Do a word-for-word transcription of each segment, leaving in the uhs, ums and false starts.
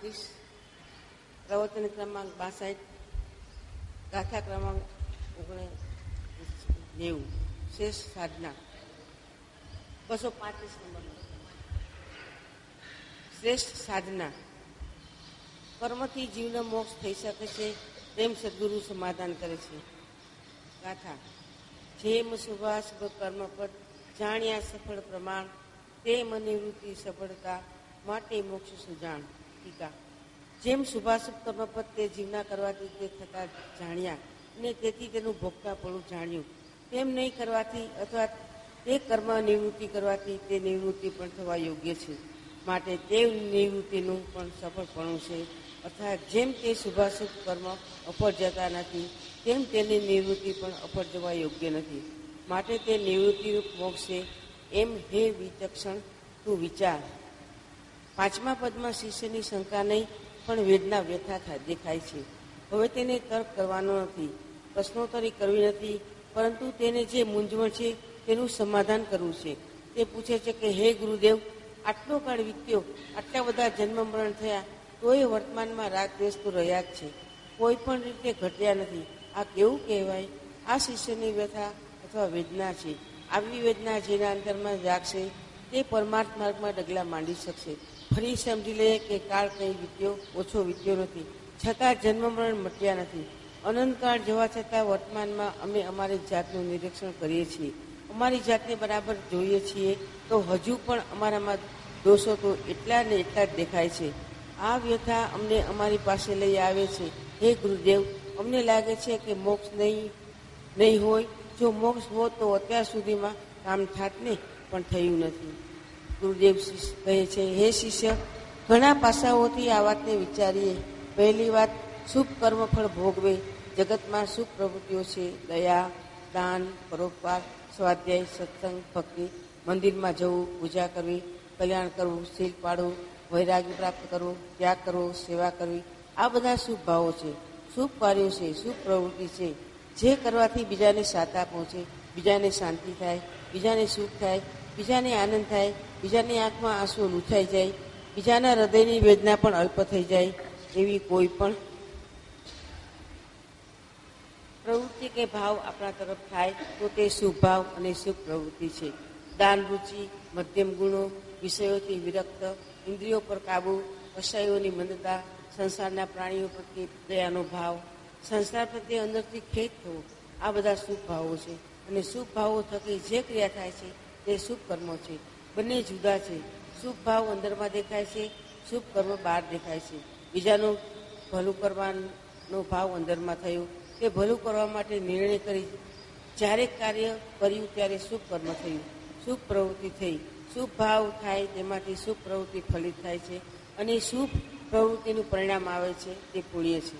પાંત્રીસ, પ્રવચન ક્રમાંક બાસઠ, ગાથા ક્રમાંક ઓગણીસ નેવું, શ્રેષ્ઠ સાધના બસો પાંત્રીસ નંબર. શ્રેષ્ઠ સાધના. કર્મથી જીવનો મોક્ષ થઈ શકે છે તેમ સદગુરુ સમાધાન કરે છે. ગાથા. જેમ શુભાશુભ કર્મપદ જાણ્યા સફળ પ્રમાણ, તેમ નિવૃત્તિ સફળતા માટે મોક્ષ સુજાણ. ટીકા. જેમ શુભાશુભ કર્મપદ તે જીવના કરવાથી તે થતા જાણ્યા અને તેથી તેનું ભોગતા પણ જાણ્યું, તેમ નહીં કરવાથી અથવા તે કર્મ નિવૃત્તિ કરવાથી તે નિવૃત્તિ પણ થવા યોગ્ય છે. માટે તે નિવૃત્તિનું પણ સફળપણું છે. અર્થાત જેમ તે શુભાશુભ કર્મ અફળ જતા નથી, તેમ તેની નિવૃત્તિ પણ અફળ જવા યોગ્ય નથી. માટે તે નિવૃત્તિરૂપ મોક્ષ છે એમ હે વિચક્ષણ તું વિચાર. પાંચમા પદમાં શિષ્યની શંકા નહીં પણ વેદના વ્યથા દેખાય છે. હવે તેને તર્ક કરવાનો નથી, પ્રશ્નોત્તરી કરવી નથી, પરંતુ તેને જે મૂંઝવણ છે તેનું સમાધાન કરવું છે. તે પૂછે છે કે હે ગુરુદેવ, આટલો કાળ વીત્યો, આટલા બધા જન્મ મરણ થયા, તો એ વર્તમાનમાં રાગ દ્વેષ તો રહ્યા જ છે, કોઈ પણ રીતે ઘટ્યા નથી. આ કેવું કહેવાય? આ શિષ્યની વ્યથા અથવા વેદના છે. આવી વેદના જેના અંતરમાં જાગશે તે પરમાર્થ માર્ગમાં ડગલા માંડી શકશે. ફરી સમજી લઈએ કે કાળ કંઈ વીત્યો ઓછો વીત્યો નથી, છતાં જન્મ મરણ મટ્યા નથી. અનંતકાળ જવા છતાં વર્તમાનમાં અમે અમારી જાતનું નિરીક્ષણ કરીએ છીએ, અમારી જાતને બરાબર જોઈએ છીએ, તો હજુ પણ અમારામાં દોષો તો એટલા ને એટલા જ દેખાય છે. આ વ્યથા અમને અમારી પાસે લઈ આવે છે. હે ગુરુદેવ, અમને લાગે છે કે મોક્ષ નહીં નહીં હોય. જો મોક્ષ હોત તો અત્યાર સુધીમાં કામ થાત ને, પણ થયું નથી. ગુરુદેવ કહે છે, હે શિષ્ય, ઘણા પાસાઓથી આ વાતને વિચારીએ. પહેલી વાત, શુભ કર્મફળ ભોગવે. જગતમાં શુભ પ્રવૃત્તિઓ છે: દયા, દાન, પરોપકાર, સ્વાધ્યાય, સત્સંગ, ભક્તિ, મંદિરમાં જવું, પૂજા કરવી, કલ્યાણ કરવું, શીલ પાડવું, વૈરાગ્ય પ્રાપ્ત કરવું, ત્યાગ કરવો, સેવા કરવી. આ બધા શુભ ભાવો છે, શુભ કાર્યો છે, શુભ પ્રવૃત્તિ છે, જે કરવાથી બીજાને સાતા પહોંચે, બીજાને શાંતિ થાય, બીજાને સુખ થાય, બીજાને આનંદ થાય, બીજાની આંખમાં આંસુ લૂછાઈ જાય, બીજાના હૃદયની વેદના પણ અલ્પ થઈ જાય. એવી કોઈ પણ પ્રવૃત્તિ કે ભાવ આપણા તરફ થાય તો તે શુભ ભાવ અને શુભ પ્રવૃત્તિ છે. દાન રૂચિ, મધ્યમ ગુણો, વિષયોથી વિરક્ત, ઇન્દ્રિયો પર કાબુ, કશાયોની મંદતા, સંસારના પ્રાણીઓ પ્રત્યે દયાનો ભાવ, સંસાર પ્રત્યે અંદરથી ખેદ થવો, આ બધા શુભ ભાવો છે. અને શુભ ભાવો થકી જે ક્રિયા થાય છે તે શુભ કર્મો છે. બંને જુદા છે. શુભ ભાવ અંદરમાં દેખાય છે, શુભ કર્મ બહાર દેખાય છે. બીજાનું ભલું કરવાનો ભાવ અંદરમાં થયો, તે ભલું કરવા માટે નિર્ણય કરી જ્યારે કાર્ય કર્યું ત્યારે શુભ કર્મ થયું, શુભ પ્રવૃત્તિ થઈ. શુભ ભાવ થાય તેમાંથી શુભ પ્રવૃત્તિ ફલિત થાય છે અને શુભ પ્રવૃત્તિનું પરિણામ આવે છે તે પુણ્ય છે.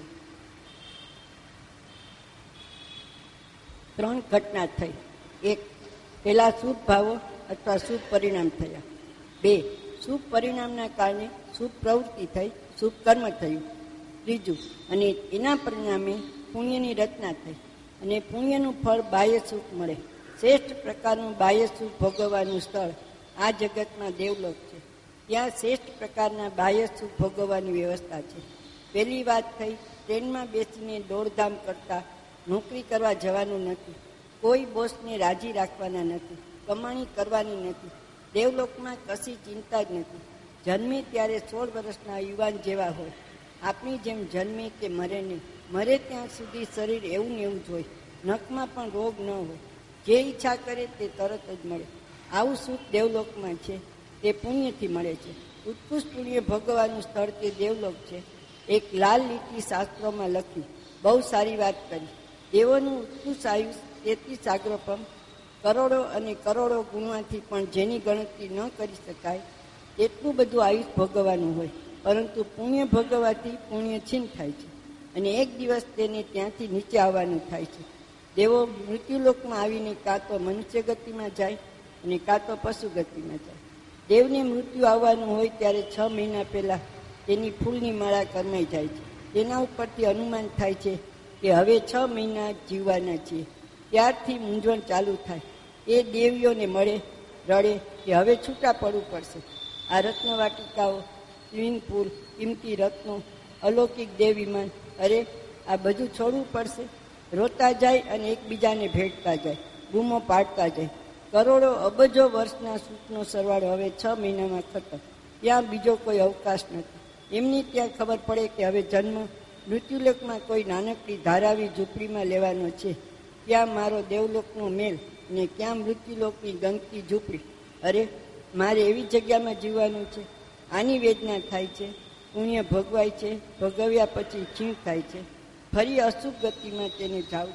ત્રણ ઘટના થઈ. એક, પહેલા શુભ ભાવો અથવા શુભ પરિણામ થયા. બે, શુભ પરિણામના કારણે શુભ પ્રવૃત્તિ થઈ, શુભ કર્મ થયું. ત્રીજું, અને એના પરિણામે પુણ્યની રચના થઈ અને પુણ્યનું ફળ બાહ્ય સુખ મળે. શ્રેષ્ઠ પ્રકારનું બાહ્ય સુખ ભોગવવાનું સ્થળ આ જગતમાં દેવલોક છે. ત્યાં શ્રેષ્ઠ પ્રકારના બાહ્ય સુખ ભોગવવાની વ્યવસ્થા છે. પહેલી વાત થઈ, ટ્રેનમાં બેસીને દોડધામ કરતા નોકરી કરવા જવાનું નથી, કોઈ બોસને રાજી રાખવાના નથી, કમાણી કરવાની નથી. દેવલોકમાં કશી ચિંતા જ નથી. જન્મે ત્યારે સોળ વર્ષના યુવાન જેવા હોય, આપણી જેમ જન્મે કે મરે નહીં. મરે ત્યાં સુધી શરીર એવું ને એવું જ હોય, નખમાં પણ રોગ ન હોય, જે ઈચ્છા કરે તે તરત જ મળે. આવું સુખ દેવલોકમાં છે, તે પુણ્યથી મળે છે. ઉત્કૃષ્ટ પુણ્ય ભોગવવાનું સ્થળ તે દેવલોક છે. એક લાલ લીટી શાસ્ત્રોમાં લખી, બહુ સારી વાત કરી. દેવોનું ઉત્કૃષ્ટ આયુષ તેત્રીસ આગ્રપમ, કરોડો અને કરોડો ગુણવાથી પણ જેની ગણતરી ન કરી શકાય એટલું બધું આયુષ ભોગવવાનું હોય. પરંતુ પુણ્ય ભોગવવાથી પુણ્ય છીન થાય છે અને એક દિવસ તેને ત્યાંથી નીચે આવવાનું થાય છે. દેવો મૃત્યુલોકમાં આવીને કાં તો મનુષ્ય ગતિમાં જાય અને કાં તો પશુ ગતિમાં જાય. દેવને મૃત્યુ આવવાનું હોય ત્યારે છ મહિના પહેલા તેની ફૂલની માળા કરમાઈ જાય છે. તેના ઉપરથી અનુમાન થાય છે કે હવે છ મહિના જીવવાના છીએ. ત્યારથી મૂંઝવણ ચાલુ થાય. એ દેવીઓને મળે, રડે કે હવે છૂટા પડવું પડશે. આ રત્નવાટિકાઓ સ્વિમિંગ પુલ, કિંમતી રત્નો, અલૌકિક દેવ વિમાન. અરે, આ બધું છોડવું પડશે. રોતા જાય અને એકબીજાને ભેટતા જાય, બૂમો પાડતા જાય. કરોડો અબજો વર્ષના સુખનો સરવાળો હવે છ મહિનામાં ખતમ. ત્યાં બીજો કોઈ અવકાશ નથી. એમની ત્યાં ખબર પડે કે હવે જન્મ મૃત્યુલોકમાં કોઈ નાનકડી ધારાવી ઝૂંપડીમાં લેવાનો છે. ક્યાં મારો દેવલોકનો મેલ ને ક્યાં મૃત્યુલોકની ગંદકી ઝૂંપડી. અરે, મારે એવી જગ્યામાં જીવવાનું છે. આની વેદના થાય છે. પુણ્ય ભોગવાય છે, ભોગવ્યા પછી છીણ થાય છે. ફરી અશુભ ગતિમાં તેને જાવ.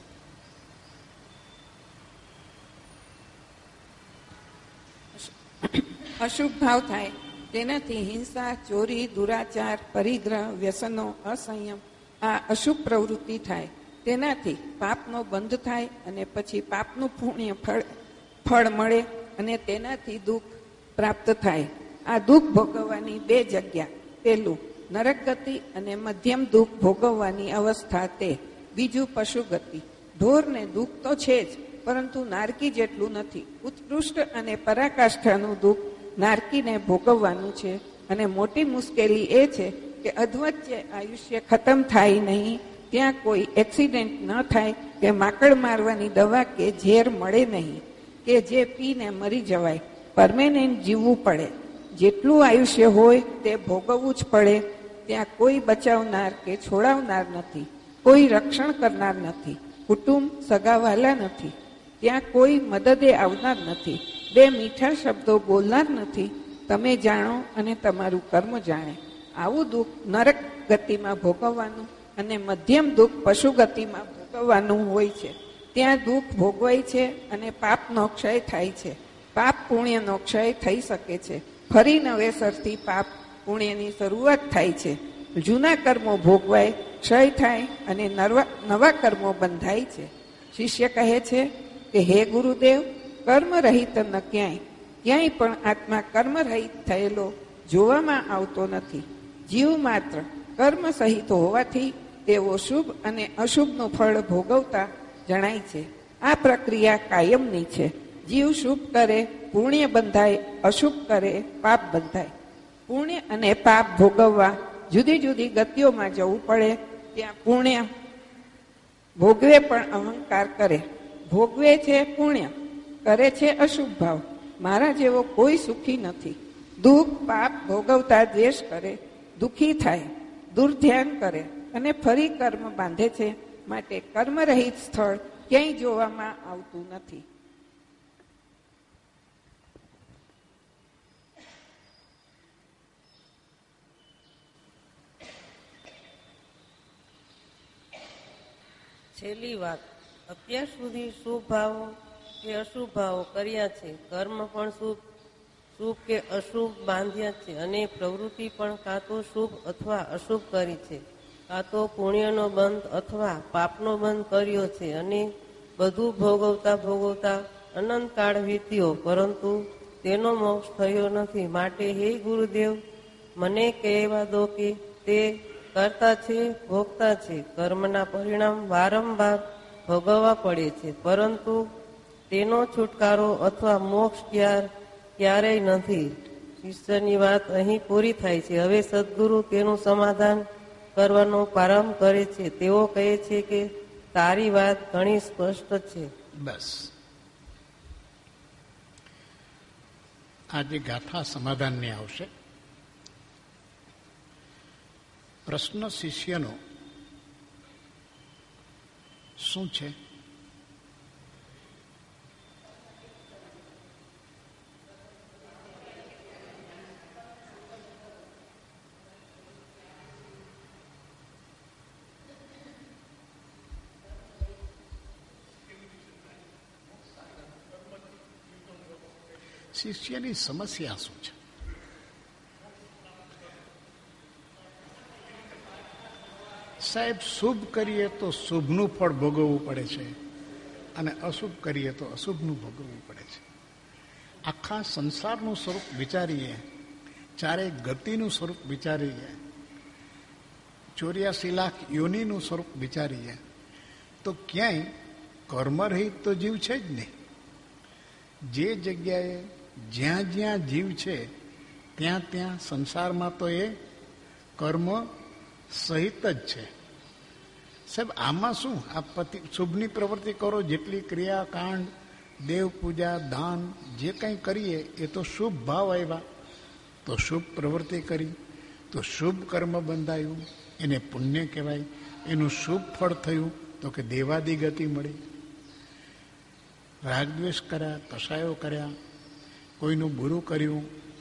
અશુભ ભાવ થાય તેનાથી હિંસા, ચોરી, દુરાચાર, પરિગ્રહ, વ્યસનો, અસંયમ આ અશુભ પ્રવૃત્તિ થાય. તેનાથી પાપનો બંધ થાય અને પછી પાપનું પુણ્ય ફળ ફળ મળે અને તેનાથી દુઃખ પ્રાપ્ત થાય. આ દુઃખ ભોગવવાની બે જગ્યા. પહેલું નરક ગતિ અને મધ્યમ દુઃખ ભોગવવાની અવસ્થા તે. બીજું પશુ ગતિ. ઢોરને દુઃખ તો છે જ, પરંતુ નારકી જેટલું નથી. ઉત્કૃષ્ટ અને પરાકાષ્ઠાનું દુઃખ નારકીને ભોગવવાનું છે. અને મોટી મુશ્કેલી એ છે કે અધવચ્ચે આયુષ્ય ખતમ થાય નહીં, ત્યાં કોઈ એક્સિડન્ટ ન થાય કે માકડ મારવાની દવા કે ઝેર મળે નહીં કે જે પીને મરી જવાય. પરમેનન્ટ જીવવું પડે. જેટલું આયુષ્ય હોય તે ભોગવવું જ પડે. ત્યાં કોઈ બચાવનાર કે છોડાવનાર નથી, કોઈ રક્ષણ કરનાર નથી, કુટુંબ સગાવાલા નથી, ત્યાં કોઈ મદદે આવનાર નથી, બે મીઠા શબ્દો બોલનાર નથી. તમે જાણો અને તમારું કર્મ જાણે. આવું દુઃખ નરક ગતિમાં ભોગવવાનું અને મધ્યમ દુઃખ પશુ ગતિમાં ભોગવવાનું હોય છે. ત્યાં દુઃખ ભોગવાય છે અને પાપનો ક્ષય થાય છે. પાપ પુણ્યનો ક્ષય થઈ શકે છે. ફરી નવેસરથી પાપ પુણ્યની શરૂઆત થાય છે. જૂના કર્મો ભોગવાય, ક્ષય થાય અને નવા કર્મો બંધાય છે. શિષ્ય કહે છે કે હે ગુરુદેવ, કર્મ રહિત ન ક્યાંય ક્યાંય પણ આત્મા કર્મ રહિત થયેલો જોવામાં આવતો નથી. જીવ માત્ર કર્મ સહિત હોવાથી તેઓ શુભ અને અશુભનું ફળ ભોગવતા જણાય છે. આ પ્રક્રિયા કાયમની છે. જીવ શુભ કરે પુણ્ય બંધાય, અશુભ કરે પાપ બંધાય. પુણ્ય અને પાપ ભોગવવા જુદી જુદી ગતિઓમાં જવું પડે. ત્યાં પુણ્ય ભોગવે પણ અહંકાર કરે. ભોગવે છે પુણ્ય, કરે છે અશુભ ભાવ. મારા જેવો કોઈ સુખી નથી. દુઃખ પાપ ભોગવતા દ્વેષ કરે, દુઃખી થાય, દુર્ધ્યાન કરે અને ફરી કર્મ બાંધે છે. માટે કર્મરહિત સ્થળ ક્યાંય જોવામાં આવતું નથી. છેલ્લી વાત. અત્યાર સુધી શુભ ભાવો કે અશુભ ભાવો કર્યા છે, કર્મ પણ શુભ શુભ કે અશુભ બાંધ્યા છે અને પ્રવૃત્તિ પણ કાં તો શુભ અથવા અશુભ કરી છે, કાં તો પુણ્યનો બંધ અથવા પાપનો બંધ કર્યો છે અને બધું ભોગવતા ભોગવતા અનંતકાળ વીત્યો, પરંતુ તેનો મોક્ષ થયો નથી. માટે હે ગુરુદેવ, મને કહેવા દો કે તે કરતા છે, ભોગતા છે. કર્મના પરિણામ વારંવાર ભોગવવા પડે છે, પરંતુ તેનો છુટકારો અથવા મોક્ષ ક્યાર ક્યારેય નથી. શિષ્યની વાત અહીં પૂરી થાય છે. હવે સદગુરુ તેનું સમાધાન કરવાનો પ્રારંભ કરે છે. તેઓ કહે છે કે તારી વાત ઘણી સ્પષ્ટ છે. બસ આજે ગાથા સમાધાનની આવશે. પ્રશ્ન શિષ્યનો શું છે? શિષ્યની સમસ્યા શું છે? સાહેબ, શુભ કરીએ તો શુભનું ફળ ભોગવવું પડે છે અને અશુભ કરીએ તો અશુભનું ભોગવવું પડે છે. આખા સંસારનું સ્વરૂપ વિચારીએ, ચારે ગતિનું સ્વરૂપ વિચારીએ, ચોર્યાસી લાખ યોનિનું સ્વરૂપ વિચારીએ તો ક્યાંય કર્મરહિત તો જીવ છે જ નહીં. જે જગ્યાએ જ્યાં જ્યાં જીવ છે ત્યાં ત્યાં સંસારમાં તો એ કર્મ સહિત જ છે. સાહેબ આમાં શું, આ પતિ શુભની પ્રવૃત્તિ કરો, જેટલી ક્રિયા કાંડ, દેવ પૂજા, દાન જે કંઈ કરીએ એ તો શુભ ભાવ આવ્યા, તો શુભ પ્રવૃત્તિ કરી તો શુભ કર્મ બંધાયું, એને પુણ્ય કહેવાય. એનું શુભ ફળ થયું તો કે દેવાદી ગતિ મળી. રાગદ્વેષ કર્યા, કસાયો કર્યા, કોઈનું બુરું કર્યું,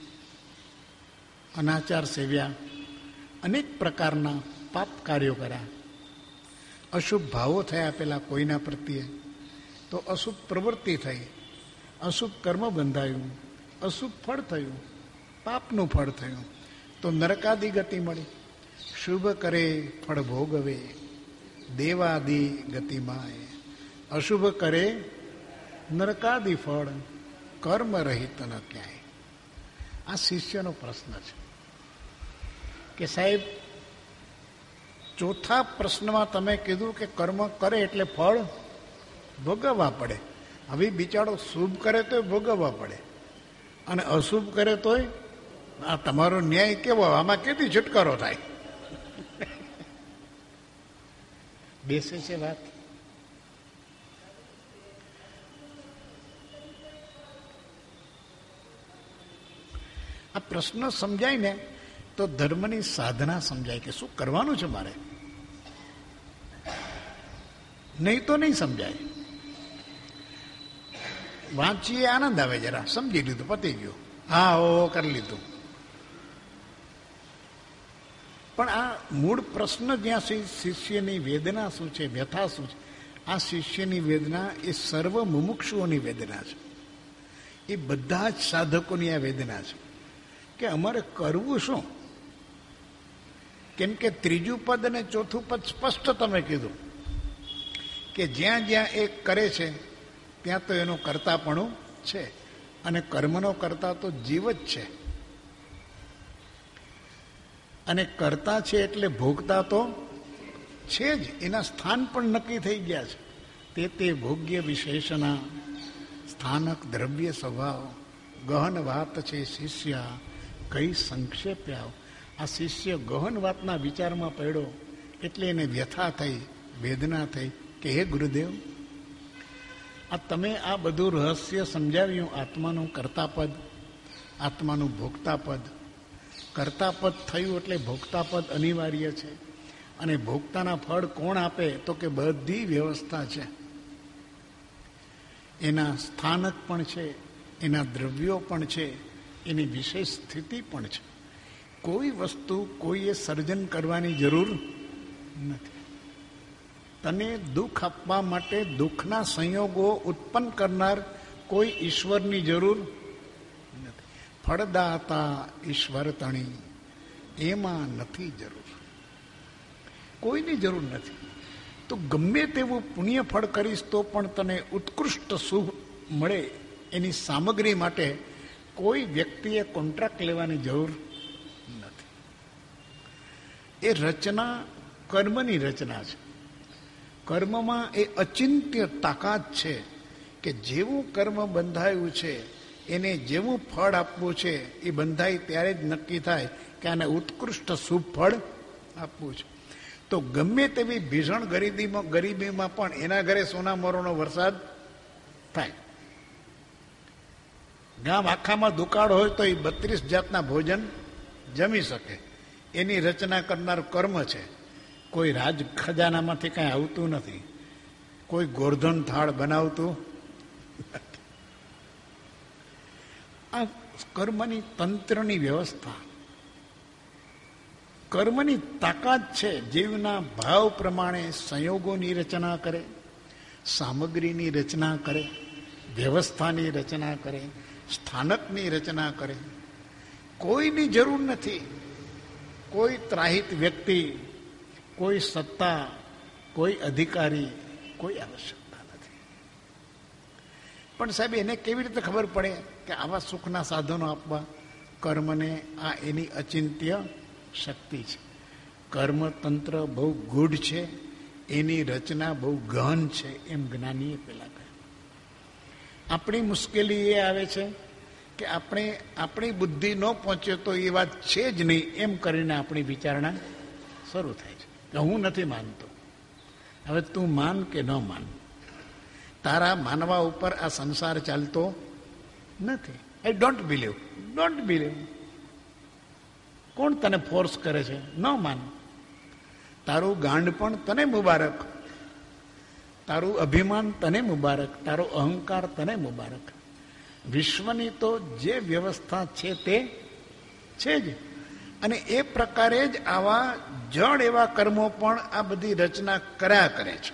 અનાચાર સેવ્યા, અનેક પ્રકારના પાપ કાર્યો કર્યા, અશુભ ભાવો થયા પેલા કોઈના પ્રત્યે, તો અશુભ પ્રવૃત્તિ થઈ, અશુભ કર્મ બંધાયું, અશુભ ફળ થયું, પાપનું ફળ થયું, તો નરકાદી ગતિ મળી. શુભ કરે ફળ ભોગવે, દેવાદી ગતિમાં. અશુભ કરે નરકાદી ફળ, કર્મ રહિત ન ક્યાંય. આ શિષ્યનો પ્રશ્ન છે કે સાહેબ ચોથા પ્રશ્નમાં તમે કીધું કે કર્મ કરે એટલે ફળ ભોગવવા પડે. હવે બિચારો શુભ કરે તોય ભોગવવા પડે અને અશુભ કરે તોય. આ તમારો ન્યાય કેવો, આમાં કેવી છુટકારો થાય? બેસે છે વાત. આ પ્રશ્ન સમજાય ને તો ધર્મની સાધના સમજાય કે શું કરવાનું છે મારે. નહીં તો નહીં સમજાય. વાંચીએ આનંદ આવે, જરા સમજી લીધું, પતી ગયું, હા ઓ કરી લીધું. પણ આ મૂળ પ્રશ્ન જ્યાં શિષ્યની વેદના શું છે, વ્યથા શું છે, આ શિષ્યની વેદના એ સર્વ મુમુક્ષુઓની વેદના છે. એ બધા જ સાધકોની આ વેદના છે કે અમારે કરવું શું. કેમ કે ત્રીજું પદ અને ચોથું પદ સ્પષ્ટ તમે કીધું કે જ્યાં જ્યાં એ કરે છે ત્યાં તો એનું કર્તાપણું છે, અને કર્મનો કર્તા તો જીવ જ છે, અને કર્તા છે એટલે ભોગતા તો છે જ. એના સ્થાન પણ નક્કી થઈ ગયા છે. તે તે ભોગ્ય વિશેષના સ્થાનક દ્રવ્ય સ્વભાવ ગહન વાત છે શિષ્ય કઈ સંક્ષેપ્યા. આ શિષ્ય ગહન વાતના વિચારમાં પડ્યો એટલે એને વ્યથા થઈ, વેદના થઈ કે હે ગુરુદેવ, આ તમે આ બધું રહસ્ય સમજાવ્યું, આત્માનું કર્તાપદ, આત્માનું ભોગતાપદ. કર્તાપદ થયું એટલે ભોગતાપદ અનિવાર્ય છે, અને ભોગતાના ફળ કોણ આપે તો કે બધી વ્યવસ્થા છે. એના સ્થાનક પણ છે, એના દ્રવ્યો પણ છે, એની વિશેષ સ્થિતિ પણ છે. કોઈ વસ્તુ કોઈએ સર્જન કરવાની જરૂર નથી. તને દુઃખ આપવા માટે દુઃખના સંયોગો ઉત્પન્ન કરનાર કોઈ ઈશ્વરની જરૂર નથી. ફળદાતા ઈશ્વર તણી એમાં નથી જરૂર, કોઈની જરૂર નથી. તો ગમે તેવું પુણ્ય ફળ કરીશ તો પણ તને ઉત્કૃષ્ટ શુભ મળે એની સામગ્રી માટે કોઈ વ્યક્તિએ કોન્ટ્રાક્ટ લેવાની જરૂર નથી. એ રચના કર્મની રચના છે. કર્મમાં એ અચિંત્ય તાકાત છે કે જેવું કર્મ બંધાયું છે એને જેવું ફળ આપવું છે એ બંધાય ત્યારે જ નક્કી થાય કે આને ઉત્કૃષ્ટ શુભ ફળ આપવું છે. તો ગમે તેવી ભીષણ ગરીબીમાં ગરીબીમાં પણ એના ઘરે સોના મોરનો વરસાદ થાય. ગામ આખામાં દુકાળ હોય તો એ બત્રીસ જાતના ભોજન જમી શકે. એની રચના કરનાર કર્મ છે. કોઈ રાજ ખજાનામાંથી કાંઈ આવતું નથી, કોઈ ગોર્ધન થાળ બનાવતું નથી. આ કર્મની તંત્રની વ્યવસ્થા, કર્મની તાકાત છે. જીવના ભાવ પ્રમાણે સંયોગોની રચના કરે, સામગ્રીની રચના કરે, વ્યવસ્થાની રચના કરે, સ્થાનકની રચના કરે. કોઈની જરૂર નથી. કોઈ ત્રાહિત વ્યક્તિ, કોઈ સત્તા, કોઈ અધિકારી, કોઈ આવશ્યકતા નથી. પણ સાહેબ એને કેવી રીતે ખબર પડે કે આવા સુખના સાધનો આપવા? કર્મને આ એની અચિંત્ય શક્તિ છે. કર્મતંત્ર બહુ ગૂઢ છે, એની રચના બહુ ગહન છે, એમ જ્ઞાનીએ પેલા કહ્યું. આપણી મુશ્કેલી એ આવે છે કે આપણે આપણી બુદ્ધિ ન પહોંચે તો એ વાત છે જ નહીં એમ કરીને આપણી વિચારણા શરૂ થાય છે કે હું નથી માનતો. હવે તું માન કે ન માન, તારા માનવા ઉપર આ સંસાર ચાલતો નથી. I don't believe, don't believe. કોણ તને ફોર્સ કરે છે? ન માન. તારું ગાંડ પણ તને મુબારક, તારું અભિમાન તને મુબારક, તારો અહંકાર તને મુબારક. વિશ્વની તો જે વ્યવસ્થા છે તે છે જ, અને એ પ્રકારે જ આવા જડ એવા કર્મો પણ આ બધી રચના કર્યા કરે છે.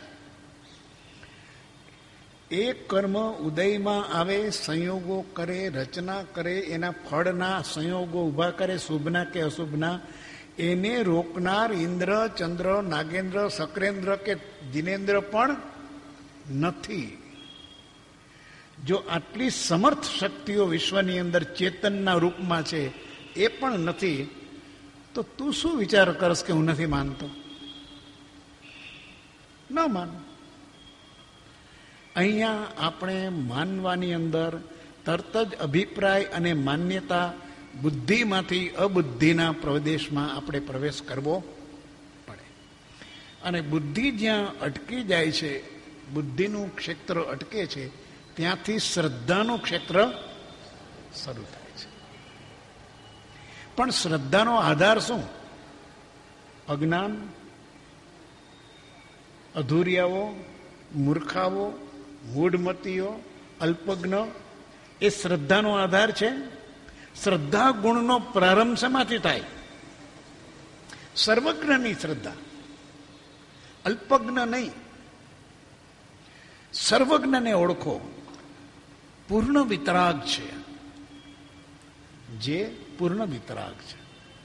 એ કર્મ ઉદયમાં આવે, સંયોગો કરે, રચના કરે, એના ફળના સંયોગો ઊભા કરે, શુભના કે અશુભના. એને રોકનાર ઇન્દ્ર, ચંદ્ર, નાગેન્દ્ર, શકરેન્દ્ર કે દિનેન્દ્ર પણ નથી. જો આટલી સમર્થ શક્તિઓ વિશ્વની અંદર ચેતનના રૂપમાં છે એ પણ નથી, તો તું શું વિચાર કરશ કે હું નથી માનતો? ન માન. અહીંયા આપણે માનવાની અંદર તરત જ અભિપ્રાય અને માન્યતા બુદ્ધિમાંથી અબુદ્ધિના પ્રદેશમાં આપણે પ્રવેશ કરવો પડે. અને બુદ્ધિ જ્યાં અટકી જાય છે, બુદ્ધિનું ક્ષેત્ર અટકે છે, ત્યાંથી શ્રદ્ધાનું ક્ષેત્ર શરૂ થાય છે. પણ શ્રદ્ધાનો આધાર શું? અજ્ઞાન, અધૂરિયાઓ, મૂર્ખાઓ, મૂઢમતીઓ, અલ્પજ્ઞ, એ શ્રદ્ધાનો આધાર છે. શ્રદ્ધા ગુણનો પ્રારંભ શેમાંથી થાય? સર્વજ્ઞની શ્રદ્ધા, અલ્પજ્ઞ નહીં. સર્વજ્ઞને ઓળખો. પૂર્ણ વિતરાગ છે, જે પૂર્ણ વિતરાગ છે,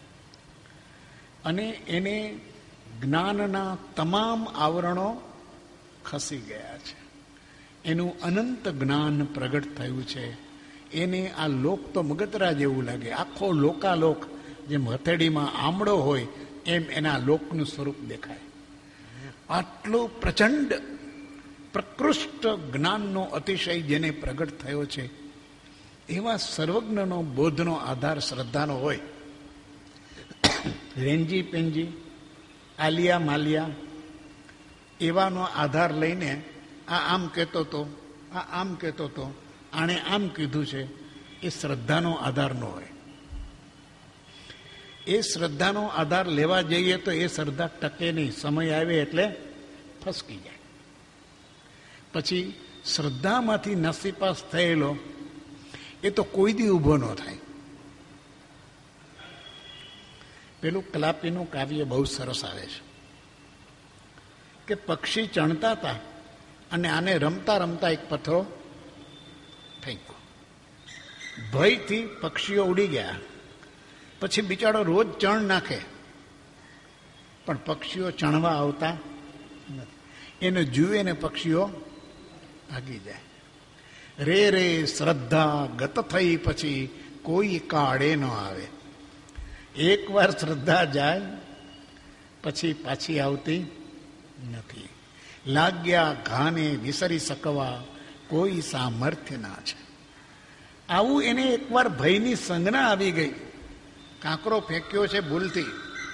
અને એને જ્ઞાનના તમામ આવરણો ખસી ગયા છે. એનું અનંત જ્ઞાન પ્રગટ થયું છે. એને આ લોક તો મગતરા જેવું લાગે. આખો લોકાલોક જેમ હથેળીમાં આમળો હોય એમ એના લોકનું સ્વરૂપ દેખાય. આટલું પ્રચંડ પ્રકૃષ્ટ જ્ઞાનનો અતિશય જેને પ્રગટ થયો છે, એવા સર્વજ્ઞનો બોધનો આધાર શ્રદ્ધાનો હોય. રેંજી પેંજી, આલિયા માલિયા એવાનો આધાર લઈને આ આમ કહેતો હતો, આ આમ કહેતો હતો, આણે આમ કીધું છે, એ શ્રદ્ધાનો આધાર ન હોય. એ શ્રદ્ધાનો આધાર લેવા જઈએ તો એ શ્રદ્ધા ટકે નહીં. સમય આવે એટલે ફસકી જાય. પછી શ્રદ્ધામાંથી નસીપાસ થયેલો એ તો કોઈ દી ઊભો ન થાય. પેલું કલાપીનું કાવ્ય બહુ સરસ આવે છે કે પક્ષી ચણતા હતા અને આને રમતા રમતા એક પથ્થરો ફેંક્યો. ભયથી પક્ષીઓ ઉડી ગયા. પછી બિચારો રોજ ચણ નાખે, પણ પક્ષીઓ ચણવા આવતા નથી. એને જુએ ને પક્ષીઓ ભાગી જાય. રે રે શ્રદ્ધા ગત થઈ પછી કોઈ કાળે ન આવે. એકવાર શ્રદ્ધા જાય પછી પાછી આવતી નથી. લાગ્યા ઘાને વિસરી શકવા કોઈ સામર્થ્ય ના છે. આવું એને એકવાર ભયની સંજ્ઞા આવી ગઈ. કાંકરો ફેંક્યો છે ભૂલથી.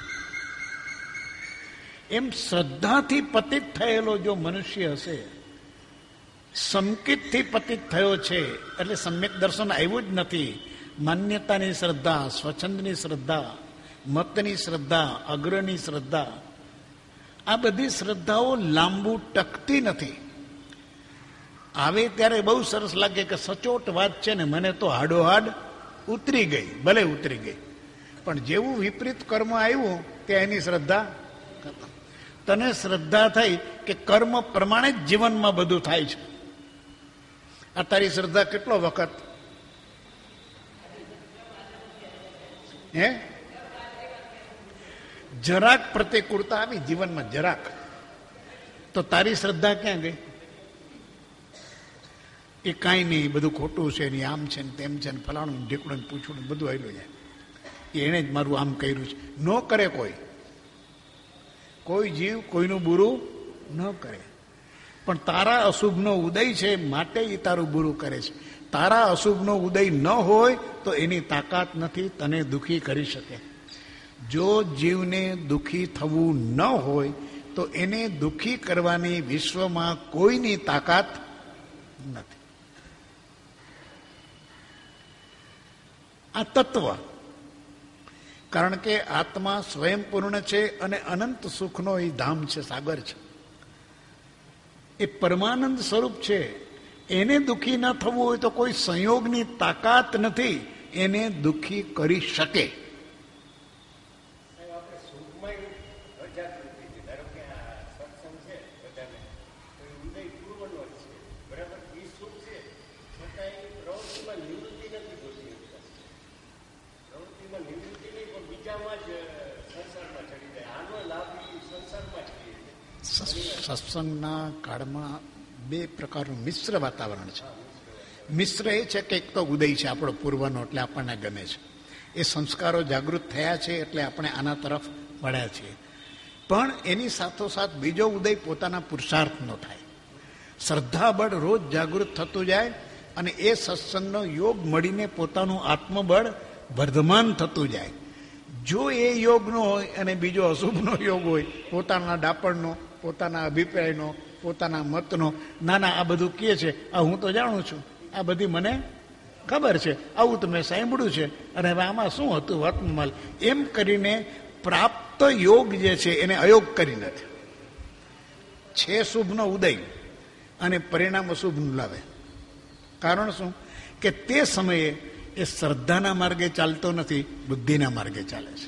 એમ શ્રદ્ધાથી પતિત થયેલો જો મનુષ્ય હશે, સંકિતથી પતિત થયો છે, એટલે સમ્યક દર્શન આવ્યું જ નથી. માન્યતાની શ્રદ્ધા, સ્વચ્છંદની શ્રદ્ધા, મતની શ્રદ્ધા, અગ્રની શ્રદ્ધા, આ બધી શ્રદ્ધાઓ લાંબુ ટકતી નથી. આવે ત્યારે બહુ સરસ લાગે કે સચોટ વાત છે ને, મને તો હાડોહાડ ઉતરી ગઈ. ભલે ઉતરી ગઈ, પણ જેવું વિપરીત કર્મ આવ્યું ત્યાં એની શ્રદ્ધા ખતમ. તને શ્રદ્ધા થઈ કે કર્મ પ્રમાણે જ જીવનમાં બધું થાય છે. આ તારી શ્રદ્ધા કેટલો વખત હે જરાક પ્રતિકૂળતા આવી જીવનમાં, જરાક, તો તારી શ્રદ્ધા ક્યાં ગઈ? એ કાંઈ નહીં, બધું ખોટું છે ને, આમ છે ને તેમ છે ને, ફલાણું ઢીકડું ને પૂછડું બધું આવેલું જાય. એણે જ મારું આમ કર્યું છે. ન કરે કોઈ. કોઈ જીવ કોઈનું બુરું ન કરે, પણ તારા અશુભનો ઉદય છે માટે એ તારું બુરું કરે છે. તારા અશુભનો ઉદય ન હોય તો એની તાકાત નથી તને દુઃખી કરી શકે. જો જીવને દુઃખી થવું ન હોય તો એને દુઃખી કરવાની વિશ્વમાં કોઈની તાકાત નથી. આ તત્વ, કારણ કે આત્મા સ્વયં પૂર્ણ છે અને અનંત સુખનો એ ધામ છે, સાગર છે, એ પરમાનંદ સ્વરૂપ છે. એને દુઃખી ન થવું હોય તો કોઈ સંયોગની તાકાત નથી એને દુઃખી કરી શકે. સત્સંગના કાળમાં બે પ્રકારનું મિશ્ર વાતાવરણ છે. મિશ્ર એ છે કે એક તો ઉદય છે આપણો પૂર્વનો, એટલે આપણને ગમે છે. એ સંસ્કારો જાગૃત થયા છે એટલે આપણે આના તરફ વળ્યા છીએ. પણ એની સાથોસાથ બીજો ઉદય પોતાના પુરુષાર્થનો થાય. શ્રદ્ધાબળ રોજ જાગૃત થતું જાય અને એ સત્સંગનો યોગ મળીને પોતાનું આત્મબળ વર્ધમાન થતું જાય. જો એ યોગનો હોય અને બીજો અશુભનો યોગ હોય, પોતાના ડાપણનો, પોતાના અભિપ્રાયનો, પોતાના મતનો, ના ના આ બધું કહે છે, આ હું તો જાણું છું, આ બધી મને ખબર છે, આવું તો મેં સાંભળ્યું છે, અને હવે આમાં શું હતું વર્તમાન, એમ કરીને પ્રાપ્ત યોગ જે છે એને અયોગ કરી નથી. છે શુભનો ઉદય અને પરિણામ અશુભનું લાવે. કારણ શું કે તે સમયે એ શ્રદ્ધાના માર્ગે ચાલતો નથી, બુદ્ધિના માર્ગે ચાલે છે.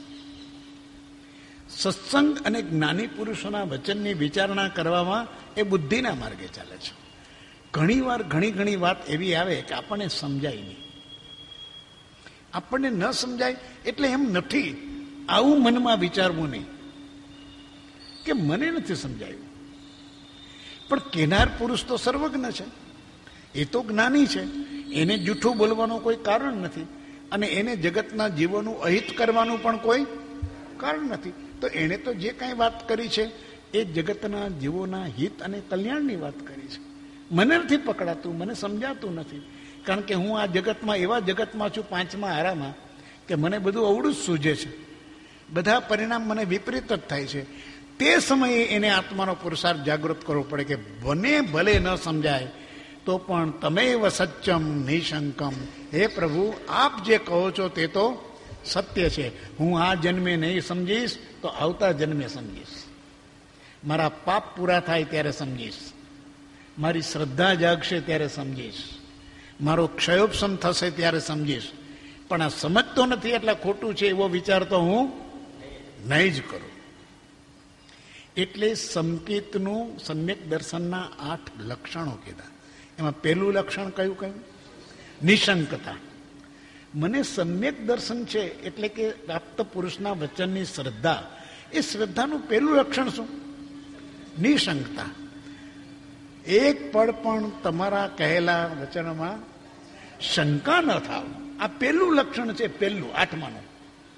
સત્સંગ અને જ્ઞાની પુરુષોના વચનની વિચારણા કરવામાં એ બુદ્ધિના માર્ગે ચાલે છે. ઘણી વાર ઘણી ઘણી વાત એવી આવે કે આપણને સમજાય નહીં. આપણને ન સમજાય એટલે એમ નથી, આવું મનમાં વિચારવું નહીં કે મને નથી સમજાયું. પણ કેનાર પુરુષ તો સર્વજ્ઞ છે, એ તો જ્ઞાની છે, એને જૂઠું બોલવાનું કોઈ કારણ નથી અને એને જગતના જીવોનું અહિત કરવાનું પણ કોઈ કારણ નથી. તો એણે તો જે કાંઈ વાત કરી છે એ જગતના જીવોના હિત અને કલ્યાણની વાત કરી છે. મને નથી પકડાતું, મને સમજાતું નથી, કારણ કે હું આ જગતમાં એવા જગતમાં છું, પાંચમા આરામાં, કે મને બધું અવળું જ સૂઝે છે. બધા પરિણામ મને વિપરીત જ થાય છે. તે સમયે એને આત્માનો પુરુષાર્થ જાગૃત કરવો પડે કે બને ભલે ન સમજાય તો પણ તમે સત્યમ નિશંકમ, હે પ્રભુ આપ જે કહો છો તે તો સત્ય છે. હું આ જન્મે નહીં સમજીશ તો આવતા જન્મે સમજીશ. મારા પાપ પૂરા થાય ત્યારે સમજીશ, મારી શ્રદ્ધા જાગશે ત્યારે સમજીશ, મારો ક્ષયોપશમ થશે ત્યારે સમજીશ. પણ આ સમજતો નથી એટલે ખોટું છે એવો વિચાર તો હું નહીં જ કરું. એટલે સંકેતનું સમ્યક દર્શનના આઠ લક્ષણો કીધા. એમાં પહેલું લક્ષણ કયું કયું? નિશંકતા. મને સમ્યક દર્શન છે એટલે કે પ્રાપ્ત પુરુષના વચનની શ્રદ્ધા, એ શ્રદ્ધાનું પહેલું લક્ષણ શું? નિશંકતા. એક પળ પણ તમારા કહેલા વચનમાં શંકા ન થાવ, આ પહેલું લક્ષણ છે, પહેલું આઠમાનું.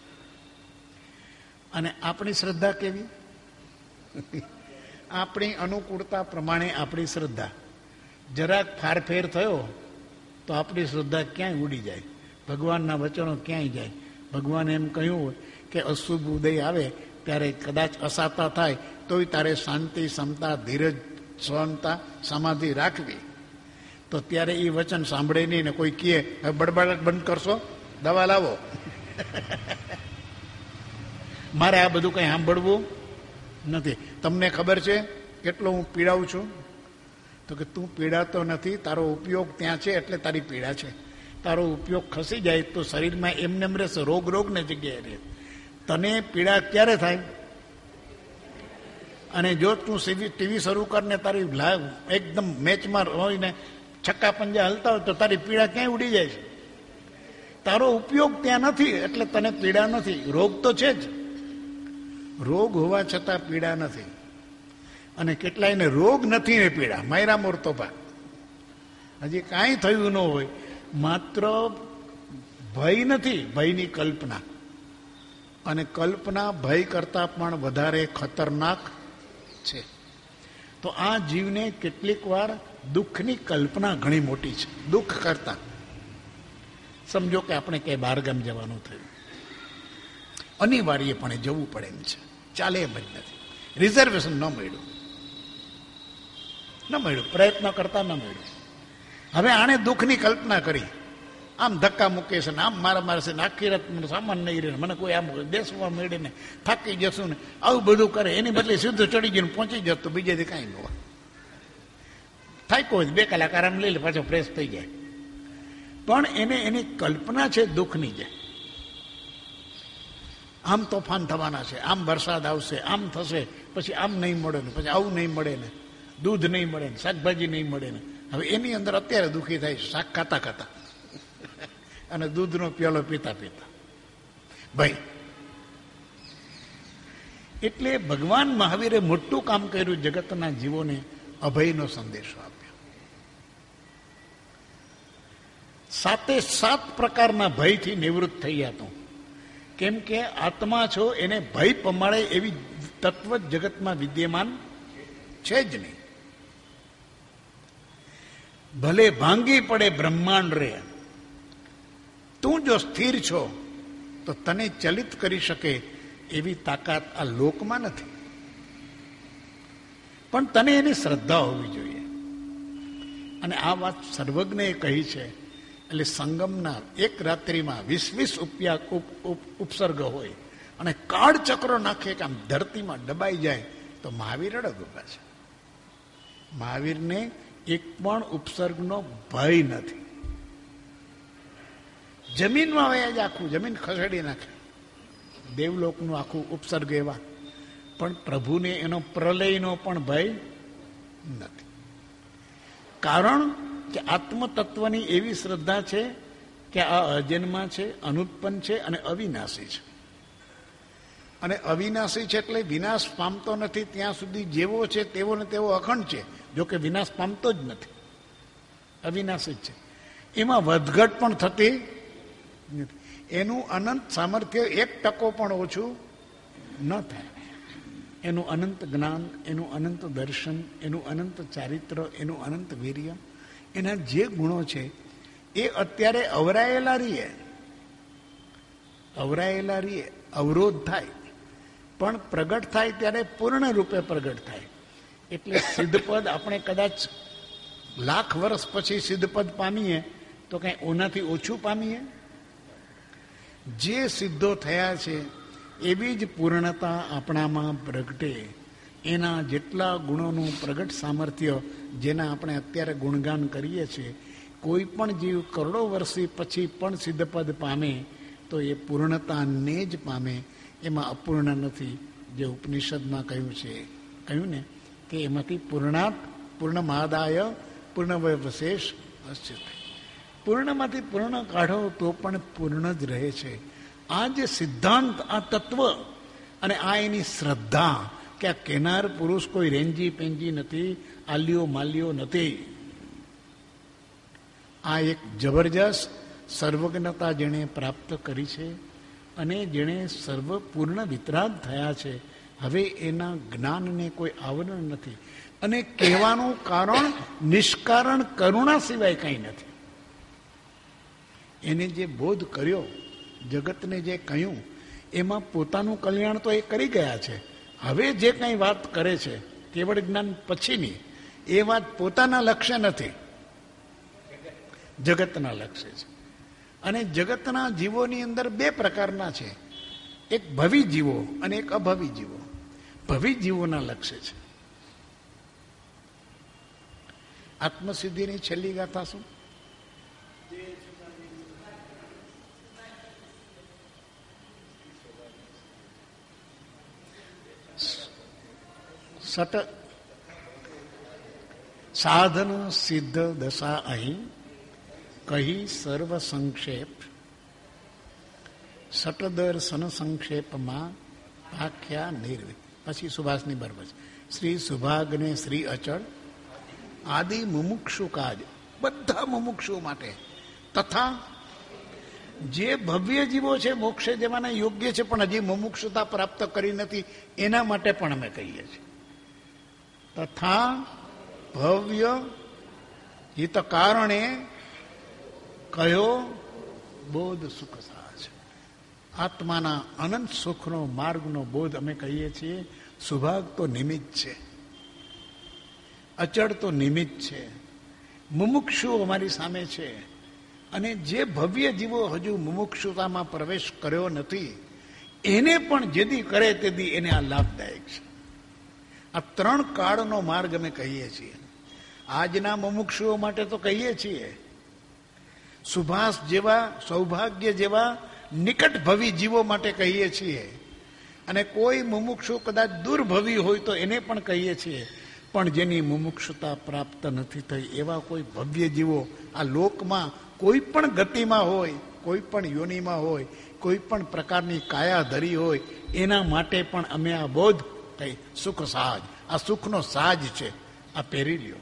અને આપણી શ્રદ્ધા કેવી? આપણી અનુકૂળતા પ્રમાણે આપણી શ્રદ્ધા. જરાક ફારફેર થયો તો આપણી શ્રદ્ધા ક્યાંય ઉડી જાય, ભગવાનના વચનો ક્યાંય જાય. ભગવાને એમ કહ્યું હોય કે અશુભ ઉદય આવે ત્યારે કદાચ અસાતા થાય તોય તારે શાંતિ, સમતા, ધીરજ, સહનતા, સમાધિ રાખવી. તો ત્યારે એ વચન સાંભળે નહીં ને કોઈ કહે હવે બડબડાટ બંધ કરશો, દવા લાવો, મારે આ બધું કંઈ સાંભળવું નથી. તમને ખબર છે કેટલો હું પીડાવું છું? તો કે તું પીડાતો નથી, તારો ઉપયોગ ત્યાં છે એટલે તારી પીડા છે. તારો ઉપયોગ ખસી જાય તો શરીરમાં એમને એમ રહેશે, રોગ રોગને જગ્યાએ રહે. તને પીડા ક્યારે થાય? અને જો તું ટીવી શરૂ કરીને તારી લાઈવ એકદમ મેચમાં હોય ને છક્કા પંજા હલતા હોય તો તારી પીડા ક્યાંય ઉડી જાય છે. તારો ઉપયોગ ત્યાં નથી એટલે તને પીડા નથી. રોગ તો છે જ, રોગ હોવા છતાં પીડા નથી. અને કેટલાયને રોગ નથી ને પીડા, માયરા મોરતોભા. હજી કાંઈ થયું ન હોય, માત્ર ભય નથી, ભયની કલ્પના. અને કલ્પના ભય કરતાં પણ વધારે ખતરનાક છે. તો આ જીવને કેટલીક વાર દુઃખની કલ્પના ઘણી મોટી છે, દુઃખ કરતા. સમજો કે આપણે ક્યાંય બહારગામ જવાનું થયું, અનિવાર્યપણે જવું પડે એમ છે, ચાલે એમ જ નથી, રિઝર્વેશન ન મળ્યું ન મળ્યું પ્રયત્ન કરતા ન મળ્યું. હવે આણે દુઃખની કલ્પના કરી, આમ ધક્કા મૂકે છે ને આમ મારા મારે છે ને આખી રાત સામાન નહીં રહે, મને કોઈ આમ બેસવા મળે ને થાકી જશું ને આવું બધું કરે, એની બદલે સીધું ચડી ગયું પહોંચી જતું તો બીજેથી કાંઈ ન હોય. થાક્યો હોય બે કલાક આરામ લઈ લે, પાછો ફ્રેશ થઈ જાય. પણ એને એની કલ્પના છે દુઃખની છે. આમ તોફાન થવાના છે, આમ વરસાદ આવશે, આમ થશે, પછી આમ નહીં મળે ને પછી આવું નહીં મળે ને, દૂધ નહીં મળે ને શાકભાજી નહીં મળે ને. હવે એની અંદર અત્યારે દુઃખી થાય છે શાક ખાતા ખાતા અને દૂધનો પ્યાલો પીતા પીતા. ભાઈ એટલે ભગવાન મહાવીરે મોટું કામ કર્યું, જગતના જીવોને અભયનો સંદેશો આપ્યો. સાતે સાત પ્રકારના ભયથી નિવૃત્ત થઈ ગયા તું. કેમ કે આત્મા છો, એને ભય પમાડે એવી તત્વ જગતમાં વિદ્યમાન છે જ નહીં. ભલે ભાંગી પડે બ્રહ્માંડ રે, તું જો સ્થિર છો તો તને ચલિત કરી શકે એવી તાકાત આ લોકમાં નથી. પણ તને એની શ્રદ્ધા હોવી જોઈએ. અને આ વાત સર્વજ્ઞએ કહી છે. એટલે સંગમના એક રાત્રિમાં વીસ વીસ ઉપયા ઉપસર્ગ હોય અને કાળ ચક્રો નાખે કે આમ ધરતીમાં દબાઈ જાય તો મહાવીર અડગ ઉભા છે. મહાવીરને એક પણ ઉપસર્ગનો ભય નથી. જમીનમાં વયા જ આખું જમીન ખસેડી નાખે, દેવલોકનું આખું ઉપસર્ગ એવા. પણ પ્રભુને એનો પ્રલયનો પણ ભય નથી. કારણ કે આત્મતત્વની એવી શ્રદ્ધા છે કે આ અજન્મા છે, અનુત્પન્ન છે અને અવિનાશી છે. અને અવિનાશી છે એટલે વિનાશ પામતો નથી. ત્યાં સુધી જેવો છે તેવો ને તેવો અખંડ છે, જો કે વિનાશ પામતો જ નથી, અવિનાશી જ છે. એમાં વધઘટ પણ થતી નથી. એનું અનંત સામર્થ્ય એક ટકો પણ ઓછું ન થાય. એનું અનંત જ્ઞાન, એનું અનંત દર્શન, એનું અનંત ચારિત્ર, એનું અનંત વીર્ય, એના જે ગુણો છે એ અત્યારે અવરાયેલા રહીએ અવરાયેલા રહીએ અવરોધ થાય, પણ પ્રગટ થાય ત્યારે પૂર્ણ રૂપે પ્રગટ થાય. એટલે સિદ્ધપદ આપણે કદાચ લાખ વર્ષ પછી સિદ્ધપદ પામીએ તો કઈ ઓનાથી ઓછું પામીએ. જે સિદ્ધો થયા છે એવી જ પૂર્ણતા આપણામાં પ્રગટે. એના જેટલા ગુણોનું પ્રગટ સામર્થ્ય જેના આપણે અત્યારે ગુણગાન કરીએ છીએ, કોઈ પણ જીવ કરોડો વર્ષી પછી પણ સિદ્ધપદ પામે તો એ પૂર્ણતાને જ પામે, એમાં અપૂર્ણ નથી. જે ઉપનિષદમાં કહ્યું છે, કહ્યું ને કે એમાંથી પૂર્ણાત પૂર્ણમાદાય પૂર્ણવશેષ અસ્ય. પૂર્ણમાંથી પૂર્ણ કાઢો તો પણ પૂર્ણ જ રહે છે. આ જે સિદ્ધાંત, આ તત્વ અને આ એની શ્રદ્ધા કે આ કેનાર પુરુષ કોઈ રેંજી પેંજી નથી, આલિયો માલિયો નથી. આ એક જબરજસ્ત સર્વજ્ઞતા જેણે પ્રાપ્ત કરી છે અને જેણે સર્વપૂર્ણ વિતરાગ થયા છે. હવે એના જ્ઞાનને કોઈ આવરણ નથી. અને કહેવાનું કારણ નિષ્કારણ કરુણા સિવાય કંઈ નથી. એને જે બોધ કર્યો, જગતને જે કહ્યું, એમાં પોતાનું કલ્યાણ તો એ કરી ગયા છે. હવે જે કંઈ વાત કરે છે કેવળ જ્ઞાન પછીની, એ વાત પોતાના લક્ષ્ય નથી, જગતના લક્ષ્ય છે. અને જગતના જીવોની અંદર બે પ્રકારના છે, એક ભવી જીવો અને એક અભવી જીવો. ભવી જીવોના લક્ષ્ય છે. આત્મસિદ્ધિની છેલ્લી ગાથા શું? સત સાધન સિદ્ધ દશા અહીં કહી સર્વ સંક્ષેપ, સટદર્શન સંક્ષેપમાં આખ્યા નિર્વિ. પછી સુભાષની બરાબર છે. શ્રી સુભાગને શ્રી અચળ આદિ મુમુક્ષુ કાજ, બધા મુમુક્ષુ માટે. તથા જે ભવ્ય જીવો છે, મોક્ષે જવાના યોગ્ય છે પણ હજી મુમુક્ષુતા પ્રાપ્ત કરી નથી, એના માટે પણ અમે કહીએ છીએ. તથા ભવ્ય હિત કારણે કયો બોધ સુખ સહજ. આત્માના અનંત સુખનો માર્ગનો બોધ અમે કહીએ છીએ. સુભાગ તો નિમિત્ત છે, અચળ તો નિમિત્ત છે, મુમુક્ષુ અમારી સામે છે. અને જે ભવ્ય જીવો હજુ મુમુક્ષુતામાં પ્રવેશ કર્યો નથી એને પણ જેદી કરે તેદી એને આ લાભદાયક છે. આ ત્રણ કાળનો માર્ગ અમે કહીએ છીએ. આજના મુમુક્ષુઓ માટે તો કહીએ છીએ. સુભાષ જેવા, સૌભાગ્ય જેવા નિકટ ભવી જીવો માટે કહીએ છીએ. અને કોઈ મુમુક્ષુ કદાચ દુર્ભવી હોય તો એને પણ કહીએ છીએ. પણ જેની મુમુક્ષુતા પ્રાપ્ત નથી થઈ એવા કોઈ ભવ્ય જીવો આ લોકમાં કોઈ પણ ગતિમાં હોય, કોઈ પણ યોનિમાં હોય, કોઈ પણ પ્રકારની કાયા ધરી હોય, એના માટે પણ અમે આ બોધ થઈ સુખ સાજ, આ સુખનો સાજ છે, આ પહેરી લ્યો.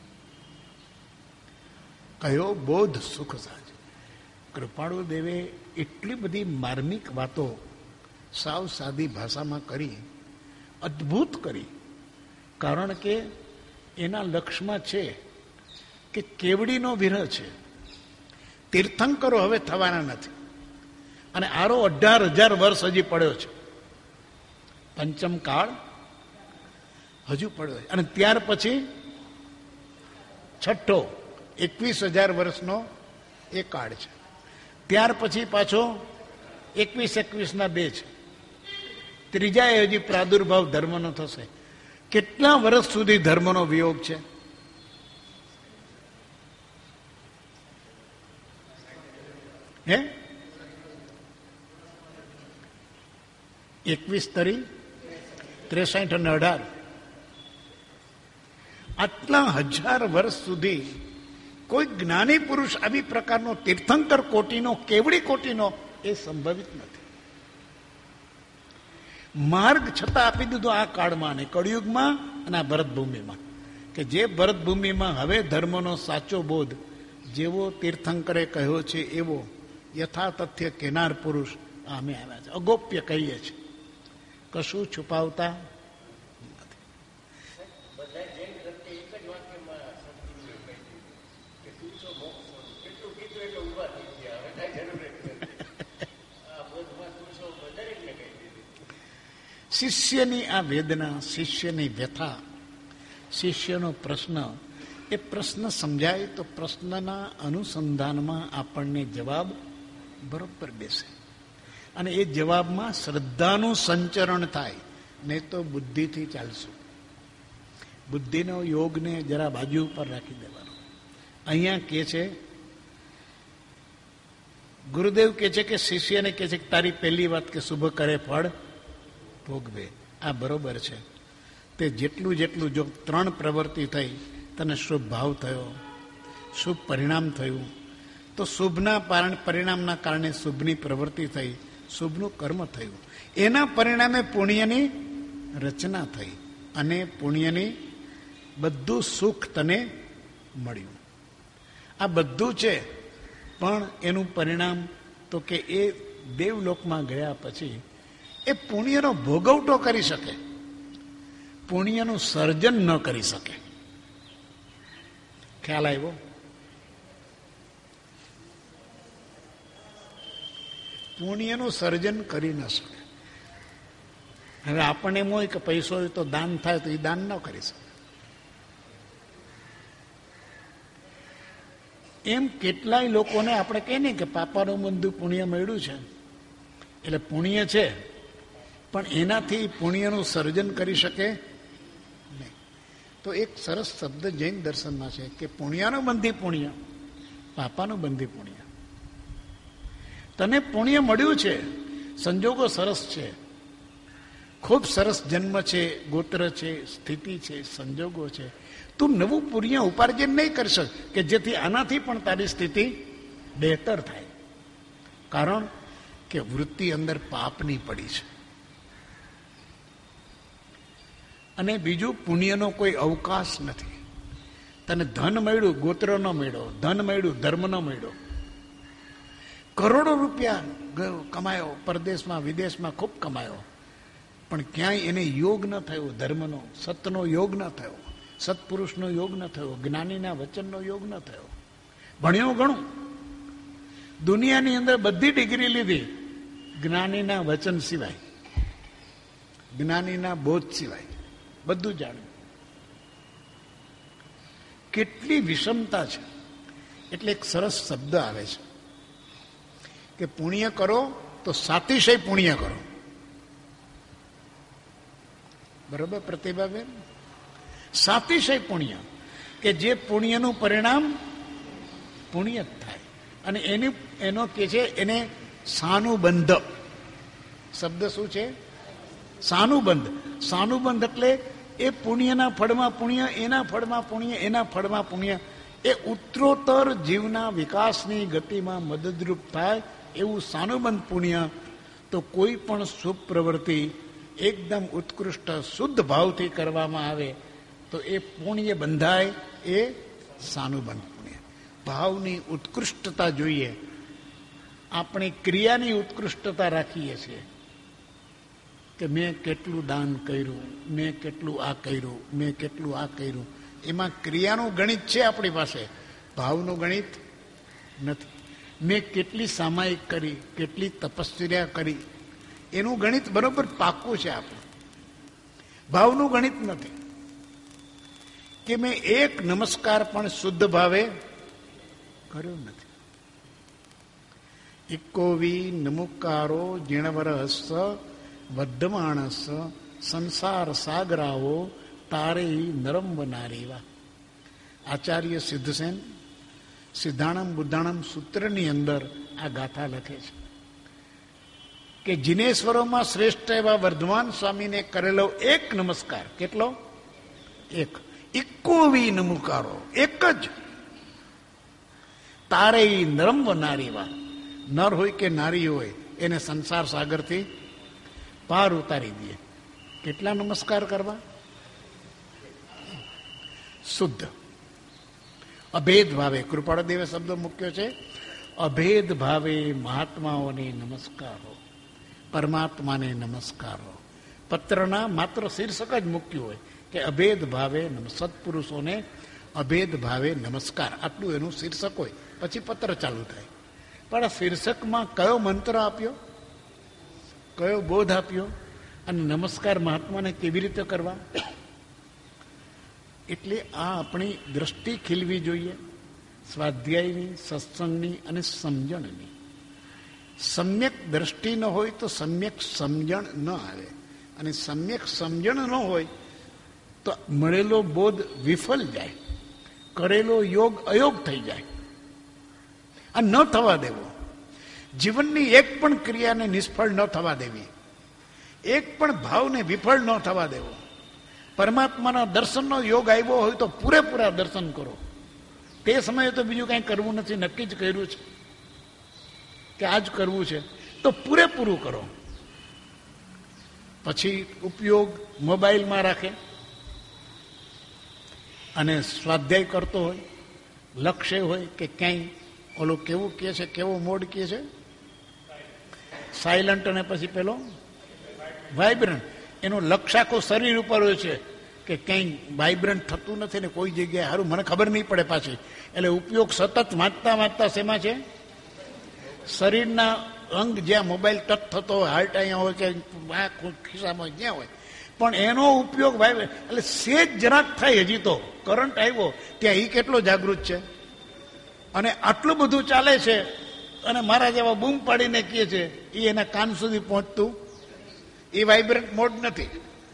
કયો બોધ સુખ સાજ. કૃપાળુ દેવે એટલી બધી માર્મિક વાતો સાવ સાદી ભાષામાં કરી, અદ્ભુત કરી. કારણ કે એના લક્ષ્યમાં છે કે કેવડીનો વિરહ છે. તીર્થંકરો હવે થવાના નથી અને આરો અઢાર હજાર વર્ષ હજી પડ્યો છે. પંચમ કાળ હજુ પડ્યો છે અને ત્યાર પછી છઠ્ઠો એકવીસ હજાર વર્ષનો એ કાળ છે. ત્યાર પછી પાછો એકવીસ એકવીસ ના બે છે. ત્રીજા એ હજી પ્રાદુર્ભાવ ધર્મનો થશે. કેટલા વર્ષ સુધી ધર્મનો વિયોગ છે? હે એકવીસ તરી ત્રેસાઠ અને અઢાર, આટલા હજાર વર્ષ સુધી કોઈ જ્ઞાની પુરુષ આવી પ્રકારનો તીર્થંકર કોટીનો, કેવડી કોટીનો એ સંભવિત નથી. માર્ગ છતાં આપી દીધો આ કાળમાં અને કળિયુગમાં અને આ ભરતભૂમિમાં, કે જે ભરતભૂમિમાં હવે ધર્મનો સાચો બોધ જેવો તીર્થંકરે કહ્યો છે એવો યથા તથ્ય કેનાર પુરુષ અમે આવ્યા છે. અગોપ્ય કહીએ છીએ, કશું છુપાવતા નથી. શિષ્યની આ વેદના, શિષ્યની વ્યથા, શિષ્યનો પ્રશ્ન, એ પ્રશ્ન સમજાય તો પ્રશ્નના અનુસંધાનમાં આપણને જવાબ બરોબર બેસે અને એ જવાબમાં શ્રદ્ધાનું સંચરણ થાય. નહીં તો બુદ્ધિથી ચાલશું. બુદ્ધિનો યોગને જરા બાજુ ઉપર રાખી દેવાનો. અહીંયા કે છે, ગુરુદેવ કે છે કે શિષ્યને કે છે કે તારી પહેલી વાત કે શુભ કરે ફળ ભોગવે. આ બરોબર છે. તે જેટલું જેટલું જો ત્રણ પ્રવૃત્તિ થઈ, તને શુભ ભાવ થયો, શુભ પરિણામ થયું, તો શુભના પરિણામના કારણે શુભની પ્રવૃત્તિ થઈ, શુભનું કર્મ થયું, એના પરિણામે પુણ્યની રચના થઈ અને પુણ્યની બધું સુખ તને મળ્યું. આ બધું છે, પણ એનું પરિણામ તો કે એ દેવલોકમાં ગયા પછી એ પુણ્યનો ભોગવટો કરી શકે, પુણ્યનું સર્જન ન કરી શકે. ખ્યાલ આવ્યો? પુણ્યનું સર્જન કરી ન શકે. હવે આપણને એમ હોય કે પૈસો હોય તો દાન થાય, તો એ દાન ન કરી શકે. એમ કેટલાય લોકોને આપણે કહીએ ને કે પાપાનું બધું પુણ્ય મળ્યું છે, એટલે પુણ્ય છે, પણ એનાથી પુણ્યનું સર્જન કરી શકે નહીં. તો એક સરસ શબ્દ જૈન દર્શનમાં છે કે પુણ્યનું બંધી પુણ્ય, પાપાનું બંધી પુણ્ય. તને પુણ્ય મળ્યું છે, સંજોગો સરસ છે, ખૂબ સરસ જન્મ છે, ગોત્ર છે, સ્થિતિ છે, સંજોગો છે. તું નવું પુણ્ય ઉપાર્જન નહીં કરી શક કે જેથી આનાથી પણ તારી સ્થિતિ બહેતર થાય. કારણ કે વૃત્તિ અંદર પાપની પડી છે. અને બીજું, પુણ્યનો કોઈ અવકાશ નથી. તને ધન મળ્યું, ગોત્ર ન મળ્યો, ધન મળ્યું, ધર્મ ન મળ્યો, કરોડો રૂપિયા કમાયો, પરદેશમાં વિદેશમાં ખૂબ કમાયો, પણ ક્યાંય એને યોગ ન થયો, ધર્મનો, સતનો યોગ ન થયો, સત્પુરુષનો યોગ ન થયો, જ્ઞાનીના વચનનો યોગ ન થયો. ભણ્યો ઘણું, દુનિયાની અંદર બધી ડિગ્રી લીધી, જ્ઞાનીના વચન સિવાય, જ્ઞાનીના બોધ સિવાય બધું જાણ્યું. કેટલી વિષમતા છે. એટલે એક સરસ શબ્દ આવે છે કે પુણ્ય કરો તો સાતિશય પુણ્ય કરો. બરોબર પ્રતિભાબેન? સાતિશય પુણ્ય, કે જે પુણ્યનું પરિણામ પુણ્ય જ થાય. અને એની એનો કે છે એને સાનુબંધ શબ્દ શું છે? સાનુબંધ. સાનુબંધ એટલે એ પુણ્યના ફળમાં પુણ્ય, એના ફળમાં પુણ્ય, એના ફળમાં પુણ્ય, એ ઉત્તરોત્તર જીવના વિકાસની ગતિમાં મદદરૂપ થાય એવું સાનુબંધ પુણ્ય. તો કોઈ પણ શુભ પ્રવૃત્તિ એકદમ ઉત્કૃષ્ટ શુદ્ધ ભાવથી કરવામાં આવે તો એ પુણ્ય બંધાય, એ સાનુબંધ પુણ્ય. ભાવની ઉત્કૃષ્ટતા જોઈએ. આપણે ક્રિયાની ઉત્કૃષ્ટતા રાખીએ છીએ કે મેં કેટલું દાન કર્યું, મેં કેટલું આ કર્યું, મેં કેટલું આ કર્યું. એમાં ક્રિયાનું ગણિત છે આપણી પાસે, ભાવનું ગણિત નથી. મેં કેટલી સામાયિક કરી, કેટલી તપસ્યા કરી, એનું ગણિત બરોબર પાક્કું છે આપણું. ભાવનું ગણિત નથી કે મેં એક નમસ્કાર પણ શુદ્ધ ભાવે કર્યો નથી. ઇકોવી નમુકારો જીણવરસ વર્ધમાણસ સંસાર સાગરાઓ તારે નરમ બનારેવા. આચાર્ય સિદ્ધસેન સિદ્ધાણમ બુદ્ધાણમ સૂત્રની અંદર આ ગાથા લખે છે કે જિનેશ્વરોમાં શ્રેષ્ઠ એવા વર્ધમાન સ્વામીને કરેલો એક નમસ્કાર, કેટલો? એક. ઇકોવી નમુકારો, એક જ. તારે નરમ બનારેવા. નર હોય કે નારી હોય, એને સંસાર સાગરથી પાર ઉતારી દે. કેટલા નમસ્કાર કરવા? શુદ્ધ અભેદ ભાવે. કૃપાળદેવે શબ્દ મૂક્યો છે, અભેદ ભાવે મહાત્માઓને નમસ્કારો, પરમાત્માને નમસ્કારો. પત્રના માત્ર શીર્ષક જ મૂક્યું હોય કે અભેદ ભાવે સત્પુરુષોને અભેદ ભાવે નમસ્કાર, આટલું એનું શીર્ષક હોય. પછી પત્ર ચાલુ થાય. પણ આ શીર્ષકમાં કયો મંત્ર આપ્યો, કયો બોધ આપ્યો, અને નમસ્કાર મહાત્માને કેવી રીતે કરવા? એટલે આ આપણી દ્રષ્ટિ ખીલવી જોઈએ, સ્વાધ્યાયની, સત્સંગની અને સમજણની. સમ્યક દ્રષ્ટિ ન હોય તો સમ્યક સમજણ ન આવે, અને સમ્યક સમજણ ન હોય તો મળેલો બોધ વિફલ જાય, કરેલો યોગ અયોગ થઈ જાય. આ ન થવા દેવો. જીવનની એક પણ ક્રિયાને નિષ્ફળ ન થવા દેવી, એક પણ ભાવને વિફળ ન થવા દેવો. પરમાત્માના દર્શનનો યોગ આવ્યો હોય તો પૂરેપૂરા દર્શન કરો. તે સમયે તો બીજું કંઈ કરવું નથી, નક્કી જ કર્યું છે કે આ જ કરવું છે, તો પૂરેપૂરું કરો. પછી ઉપયોગ મોબાઈલમાં રાખે અને સ્વાધ્યાય કરતો હોય, લક્ષ્ય હોય કે ક્યાંય ઓલો કેવું કહે છે, કેવો મોડ કહે છે, સાયલન્ટ અને પછી પેલો વાઇબ્રન્ટ. એનો લક્ષ્ય આખો શરીર ઉપર હોય છે કે ક્યાંય વાઇબ્રન્ટ થતું નથી ને કોઈ જગ્યાએ સારું મને ખબર નહીં પડે પાછી. એટલે ઉપયોગ સતત વાંચતા વાંચતા શેમાં છે? શરીરના અંગ જ્યાં મોબાઈલ ટચ થતો હોય, હાર્ટ અહીંયા હોય કે આ ખિસ્સામાં હોય, જ્યાં હોય, પણ એનો ઉપયોગ વાઇબ્રન્ટ એટલે સેજ જરાક થાય. હજી તો કરંટ આવ્યો ત્યાં એ કેટલો જાગૃત છે, અને આટલું બધું ચાલે છે, અને મારા જેવા બૂમ પાડીને કહે છે એ એના કાન સુધી પહોંચતું, એ વાઇબ્રન્ટ મોડ નથી.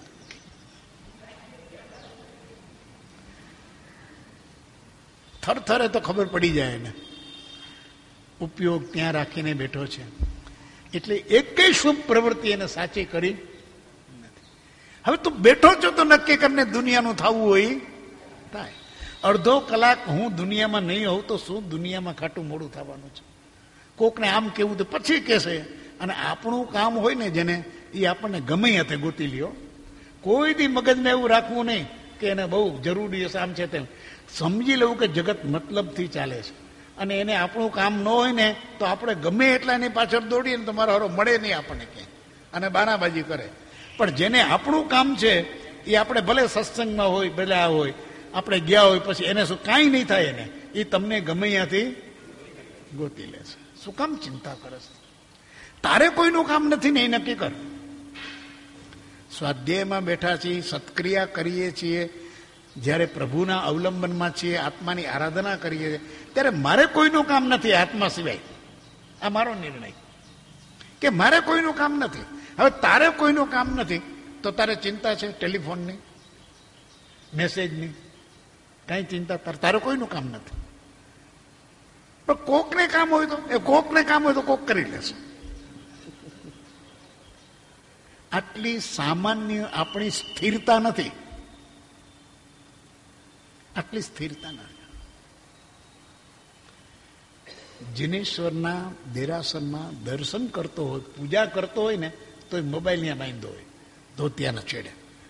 થરથરે તો ખબર પડી જાય એને. ઉપયોગ ત્યાં રાખીને બેઠો છે. એટલે એકેય શુભ પ્રવૃત્તિ એને સાચી કરી નથી. હવે તું બેઠો છો તો નક્કી કરીને દુનિયાનું થવું હોય થાય. અડધો કલાક હું દુનિયામાં નહીં હોઉં તો શું દુનિયામાં ખાટું મોડું થવાનું છે? કોકને આમ કેવું તો પછી કહેશે. અને આપણું કામ હોય ને જેને, એ આપણને ગમે હાથે ગોતી લ્યો. કોઈ દી મગજને એવું રાખવું નહીં કે એને બહુ જરૂરી હશે આમ છે તેમ. સમજી લેવું કે જગત મતલબથી ચાલે છે, અને એને આપણું કામ ન હોય ને તો આપણે ગમે એટલા એની પાછળ દોડીએ ને તો મારો હારો મળે નહીં આપણને ક્યાંય, અને બાનાબાજી કરે. પણ જેને આપણું કામ છે એ આપણે ભલે સત્સંગમાં હોય, ભલે આ હોય, આપણે ગયા હોય પછી એને શું કાંઈ નહીં થાય, એને એ તમને ગમે ત્યાંથી ગોતી લે છે. શું કામ ચિંતા કરે છે? તારે કોઈનું કામ નથી ને એ નક્કી કર. સ્વાધ્યાયમાં બેઠા છીએ, સત્ક્રિયા કરીએ છીએ, જ્યારે પ્રભુના અવલંબનમાં છીએ, આત્માની આરાધના કરીએ છીએ, ત્યારે મારે કોઈનું કામ નથી આત્મા સિવાય. આ મારો નિર્ણય કે મારે કોઈનું કામ નથી. હવે તારે કોઈનું કામ નથી તો તારે ચિંતા છે ટેલિફોનની, મેસેજની, કઈ ચિંતા તારે તારે કોઈનું કામ નથી. પણ કોકને કામ હોય તો એ કોકને કામ હોય તો કોક કરી લેશે. આટલી સામાન્ય આપણી સ્થિરતા નથી, આટલી સ્થિરતા નથી. જિનેશ્વરના દેરાસરમાં દર્શન કરતો હોય, પૂજા કરતો હોય ને તો એ મોબાઈલ ત્યાં બાંધો હોય ધોતિયાના છેડે.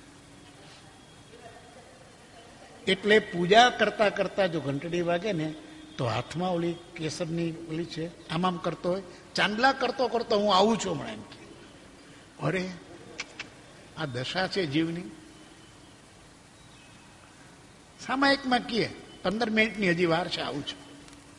એટલે પૂજા કરતા કરતા જો ઘંટડી વાગે ને તો હાથમાં ઓલી કેસરની ઓલી છે આમ આમ કરતો હોય, ચાંદલા કરતો કરતો હું આવું છું હમણાં એમ કે. અરે આ દશા છે જીવની. સામાયિકમાં કીએ પંદર મિનિટની હજી વાર છે, આવું છું.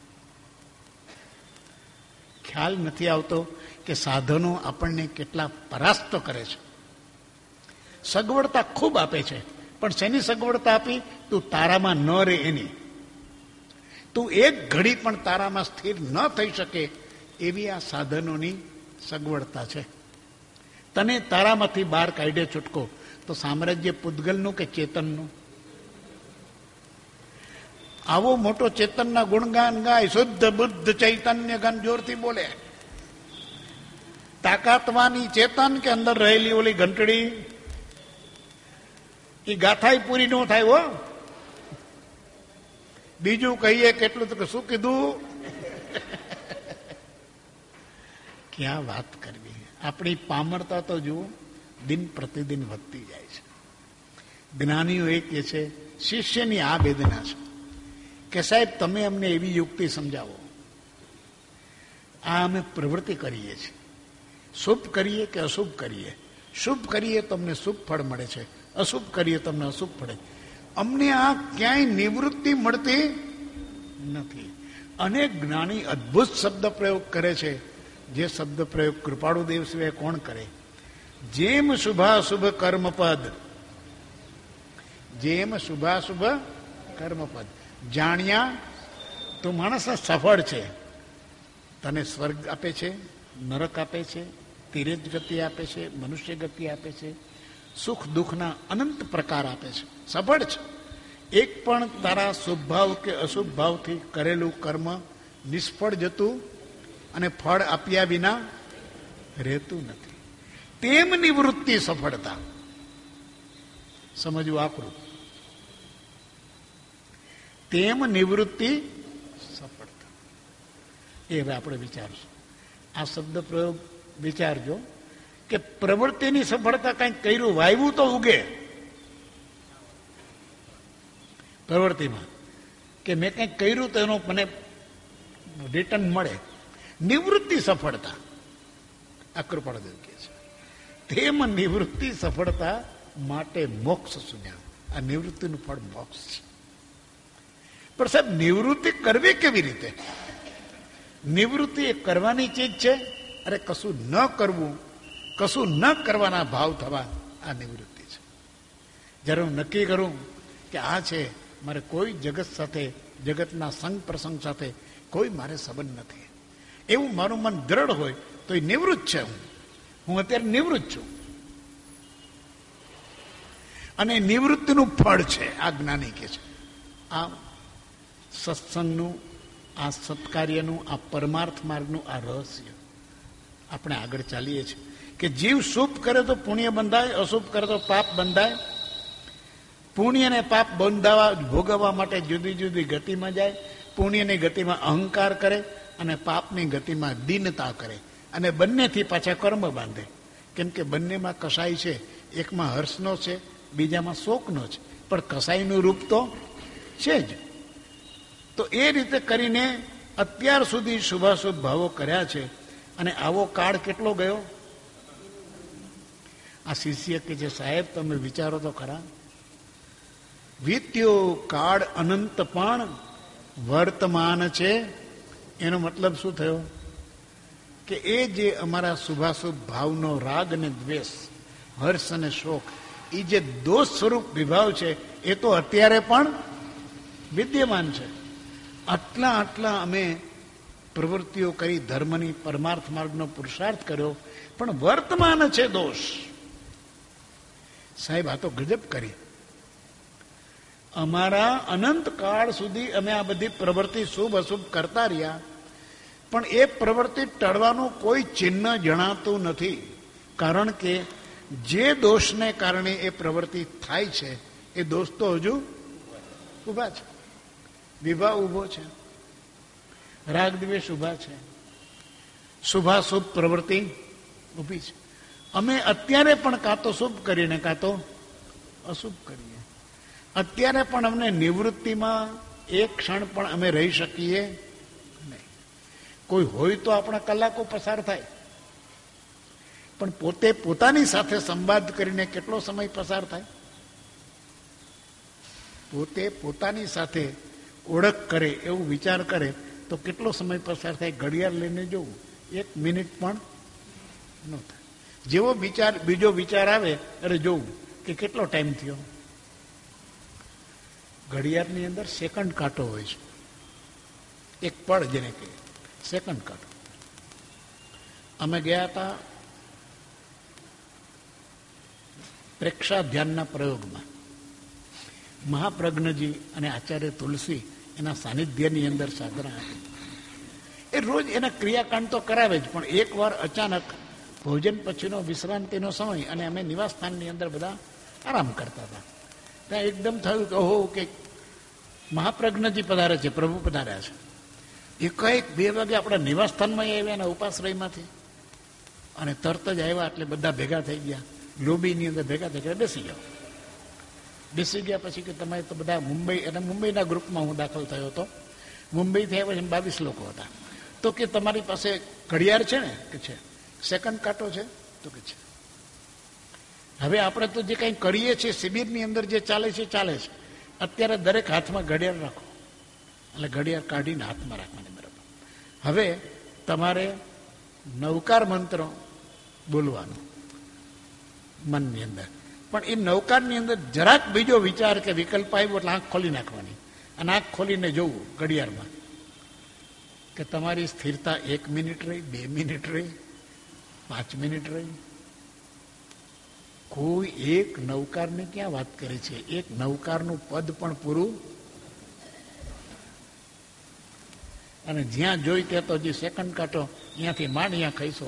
ખ્યાલ નથી આવતો કે સાધનો આપણને કેટલા પરાસ્ત કરે છે. સગવડતા ખૂબ આપે છે, પણ શેની સગવડતા આપી? તું તારામાં ન રહે એની. તું એક ઘડી પણ તારામાં સ્થિર ન થઈ શકે એવી આ સાધનોની સગવડતા છે. તને તારામાંથી બહાર કાઢે છૂટકો તો સામ્રાજ્ય પૂતગલનું કે ચેતનનું? આવો મોટો ચેતનના ગુણગાન ગાય, શુદ્ધ બુદ્ધ ચૈતન્ય ગાન જોરથી બોલે. તાકાતવાની ચેતન કે અંદર રહેલી ઓલી ઘંટડી, એ ગાથાઈ પૂરી ન થાય હો. બીજું કહીએ કેટલું તો શું કીધું. ક્યાં વાત કરવી. આપણી પામરતા તો જુઓ દિન પ્રતિદિન વધતી જાય છે. જ્ઞાનીઓ એ કહે છે, શિષ્યની આ વેદના છે કે સાહેબ તમે અમને એવી યુક્તિ સમજાવો. આ અમે પ્રવૃત્તિ કરીએ છીએ, શુભ કરીએ કે અશુભ કરીએ. શુભ કરીએ તો અમને શુભ ફળ મળે છે, અશુભ કરીએ તો અમને અશુભ ફળે. અમને આ ક્યાંય નિવૃત્તિ મળતી નથી. અનેક જ્ઞાની અદ્ભુત શબ્દ પ્રયોગ કરે છે, જે શબ્દ પ્રયોગ કૃપાળુ દેવ સિવાય કોણ કરે. જેમ શુભાશુભ કર્મપદ, જેમ શુભાશુભ કર્મપદ જાણ્યા તો માણસ સફળ છે. તને સ્વર્ગ આપે છે, નરક આપે છે, તીર્થ ગતિ આપે છે, મનુષ્ય ગતિ આપે છે, સુખ દુઃખના અનંત પ્રકાર આપે છે, સફળ છે. એક પણ તારા શુભ ભાવ કે અશુભ ભાવથી કરેલું કર્મ નિષ્ફળ જતું અને ફળ આપ્યા વિના રહેતું નથી. તેમ નિવૃત્તિ સફળતા. સમજવું આકરું. તેમ નિવૃત્તિ સફળતા. એ હવે આપણે વિચારશું. આ શબ્દ પ્રયોગ વિચારજો કે પ્રવૃત્તિની સફળતા કંઈક કર્યું, વાવ્યું તો ઉગે. પ્રવૃત્તિમાં કે મેં કંઈક કર્યું તો એનો મને રિટર્ન મળે. નિવૃત્તિ સફળતા આ કૃપાળદેવ કહે છે. તેમ નિવૃત્તિ સફળતા માટે મોક્ષ સુન્યા. આ નિવૃત્તિનું ફળ મોક્ષ છે. પણ સાહેબ નિવૃત્તિ કરવી કેવી રીતે? નિવૃત્તિ એ કરવાની ચીજ છે. અરે કશું ન કરવું, કશું ન કરવાના ભાવ થવા, આ નિવૃત્તિ છે. જ્યારે હું નક્કી કરું કે આ છે, મારે કોઈ જગત સાથે, જગતના સંગ પ્રસંગ સાથે કોઈ મારે સંબંધ નથી, એવું મારું મન દ્રઢ હોય તો એ નિવૃત્ત છે. હું હું અત્યારે નિવૃત્ત છું. અને નિવૃત્તિનું ફળ છે આ જ્ઞાની કે છે. આ સત્સંગનું, આ સત્કાર્યનું, આ પરમાર્થ માર્ગનું આ રહસ્ય આપણે આગળ ચાલીએ છીએ કે જીવ શુભ કરે તો પુણ્ય બંધાય, અશુભ કરે તો પાપ બંધાય. પુણ્ય અને પાપ બંધાવા ભોગવવા માટે જુદી જુદી ગતિમાં જાય. પુણ્યની ગતિમાં અહંકાર કરે અને પાપની ગતિમાં દીનતા કરે, અને બંનેથી પાછા કર્મ બાંધે. કેમ કે બંનેમાં કસાઈ છે. એકમાં હર્ષનો છે, બીજામાં શોકનો છે, પણ કસાઈનું રૂપ તો છે જ. તો એ રીતે કરીને અત્યાર સુધી શુભાશુભ ભાવો કર્યા છે. અને આવો કાળ કેટલો ગયો? આ શિષ્ય કે છે, સાહેબ તમે વિચારો તો ખરા. વીત્યો કાળ અનંત પણ વર્તમાન છે. એનો મતલબ શું થયો? કે એ જે અમારા શુભાશુભ ભાવનો રાગ અને દ્વેષ, હર્ષ અને શોક, એ જે દોષ સ્વરૂપ વિભાવ છે એ તો અત્યારે પણ વિદ્યમાન છે. આટલા આટલા અમે પ્રવૃત્તિઓ કરી, ધર્મની પરમાર્થ માર્ગનો પુરુષાર્થ કર્યો, પણ વર્તમાન છે દોષ. સાહેબ આ તો ગજબ કરી. અમારા અનંત કાળ સુધી અમે આ બધી પ્રવૃત્તિ શુભ અશુભ કરતા રહ્યા, પણ એ પ્રવૃત્તિ ટળવાનું કોઈ ચિહ્ન જણાતું નથી. કારણ કે જે દોષને કારણે એ પ્રવૃત્તિ થાય છે એ દોષ તો હજુ ઉભા છે. વિવાહ ઉભો છે, રાગ દ્વેષ ઉભા છે, શુભાશુભ પ્રવૃત્તિ ઉભી છે. અમે અત્યારે પણ કાં તો શુભ કરીને કાં તો અશુભ કરીએ. અત્યારે પણ અમને નિવૃત્તિમાં એક ક્ષણ પણ અમે રહી શકીએ નહીં. કોઈ હોય તો આપણા કલાકો પસાર થાય, પણ પોતે પોતાની સાથે સંવાદ કરીને કેટલો સમય પસાર થાય? પોતે પોતાની સાથે ઓળખ કરે, એવું વિચાર કરે તો કેટલો સમય પસાર થાય? ઘડિયાળ લઈને જોવું, એક મિનિટ પણ ન થાય. જેવો વિચાર બીજો વિચાર આવે અરે જોવું કે કેટલો ટાઈમ થયો. ઘડિયાળની અંદર સેકન્ડ કાંટો હોય છે, એક પળ જેને કહે સેકન્ડ કાંટો. અમે ગયા હતા પ્રેક્ષા ધ્યાનના પ્રયોગમાં. મહાપ્રજ્ઞજી અને આચાર્ય તુલસી એના સાનિધ્યની અંદર સાધના હતી. એ રોજ એના ક્રિયાકાંડ તો કરાવે જ, પણ એક વાર અચાનક ભોજન પછીનો વિશ્રાંતિનો સમય અને અમે નિવાસ સ્થાનની અંદર બધા આરામ કરતા હતા. ત્યાં એકદમ થયું કે ઓહો કે મહાપ્રજ્ઞજી પધારે છે, પ્રભુ પધાર્યા છે. એકાએક બે વાગે આપણા નિવાસ સ્થાનમાં આવ્યા એના ઉપાશ્રયમાંથી, અને તરત જ આવ્યા એટલે બધા ભેગા થઈ ગયા. લોબીની અંદર ભેગા થઈ ગયા, બેસી ગયા. બેસી ગયા પછી કે તમે તો બધા મુંબઈ, અને મુંબઈના ગ્રુપમાં હું દાખલ થયો હતો. મુંબઈથી આવ્યા છે, બાવીસ લોકો હતા. તો કે તમારી પાસે ઘડિયાળ છે ને? કે છે. સેકન્ડ કાંટો છે? તો કે છે. હવે આપણે તો જે કંઈ કરીએ છીએ શિબિરની અંદર જે ચાલે છે ચાલે છે. અત્યારે દરેક હાથમાં ઘડિયાળ રાખો, એટલે ઘડિયાળ કાઢીને હાથમાં રાખવાની. બરાબર. હવે તમારે નવકાર મંત્ર બોલવાનો મનની અંદર, પણ એ નવકારની અંદર જરાક બીજો વિચાર કે વિકલ્પ આવ્યો એટલે આંખ ખોલી નાખવાની, અને આંખ ખોલીને જોવું ઘડિયાળમાં કે તમારી સ્થિરતા એક મિનિટ રહી, બે મિનિટ રહી, પાંચ મિનિટ રહી. કોઈ એક નવકારની ક્યાં વાત કરે છે? એક નવકારનું પદ પણ પૂરું, અને જ્યાં જોઈ ત્યાં તો જે સેકન્ડ કાંટો અહીંયાથી માંડ અહીંયા ખઈશો,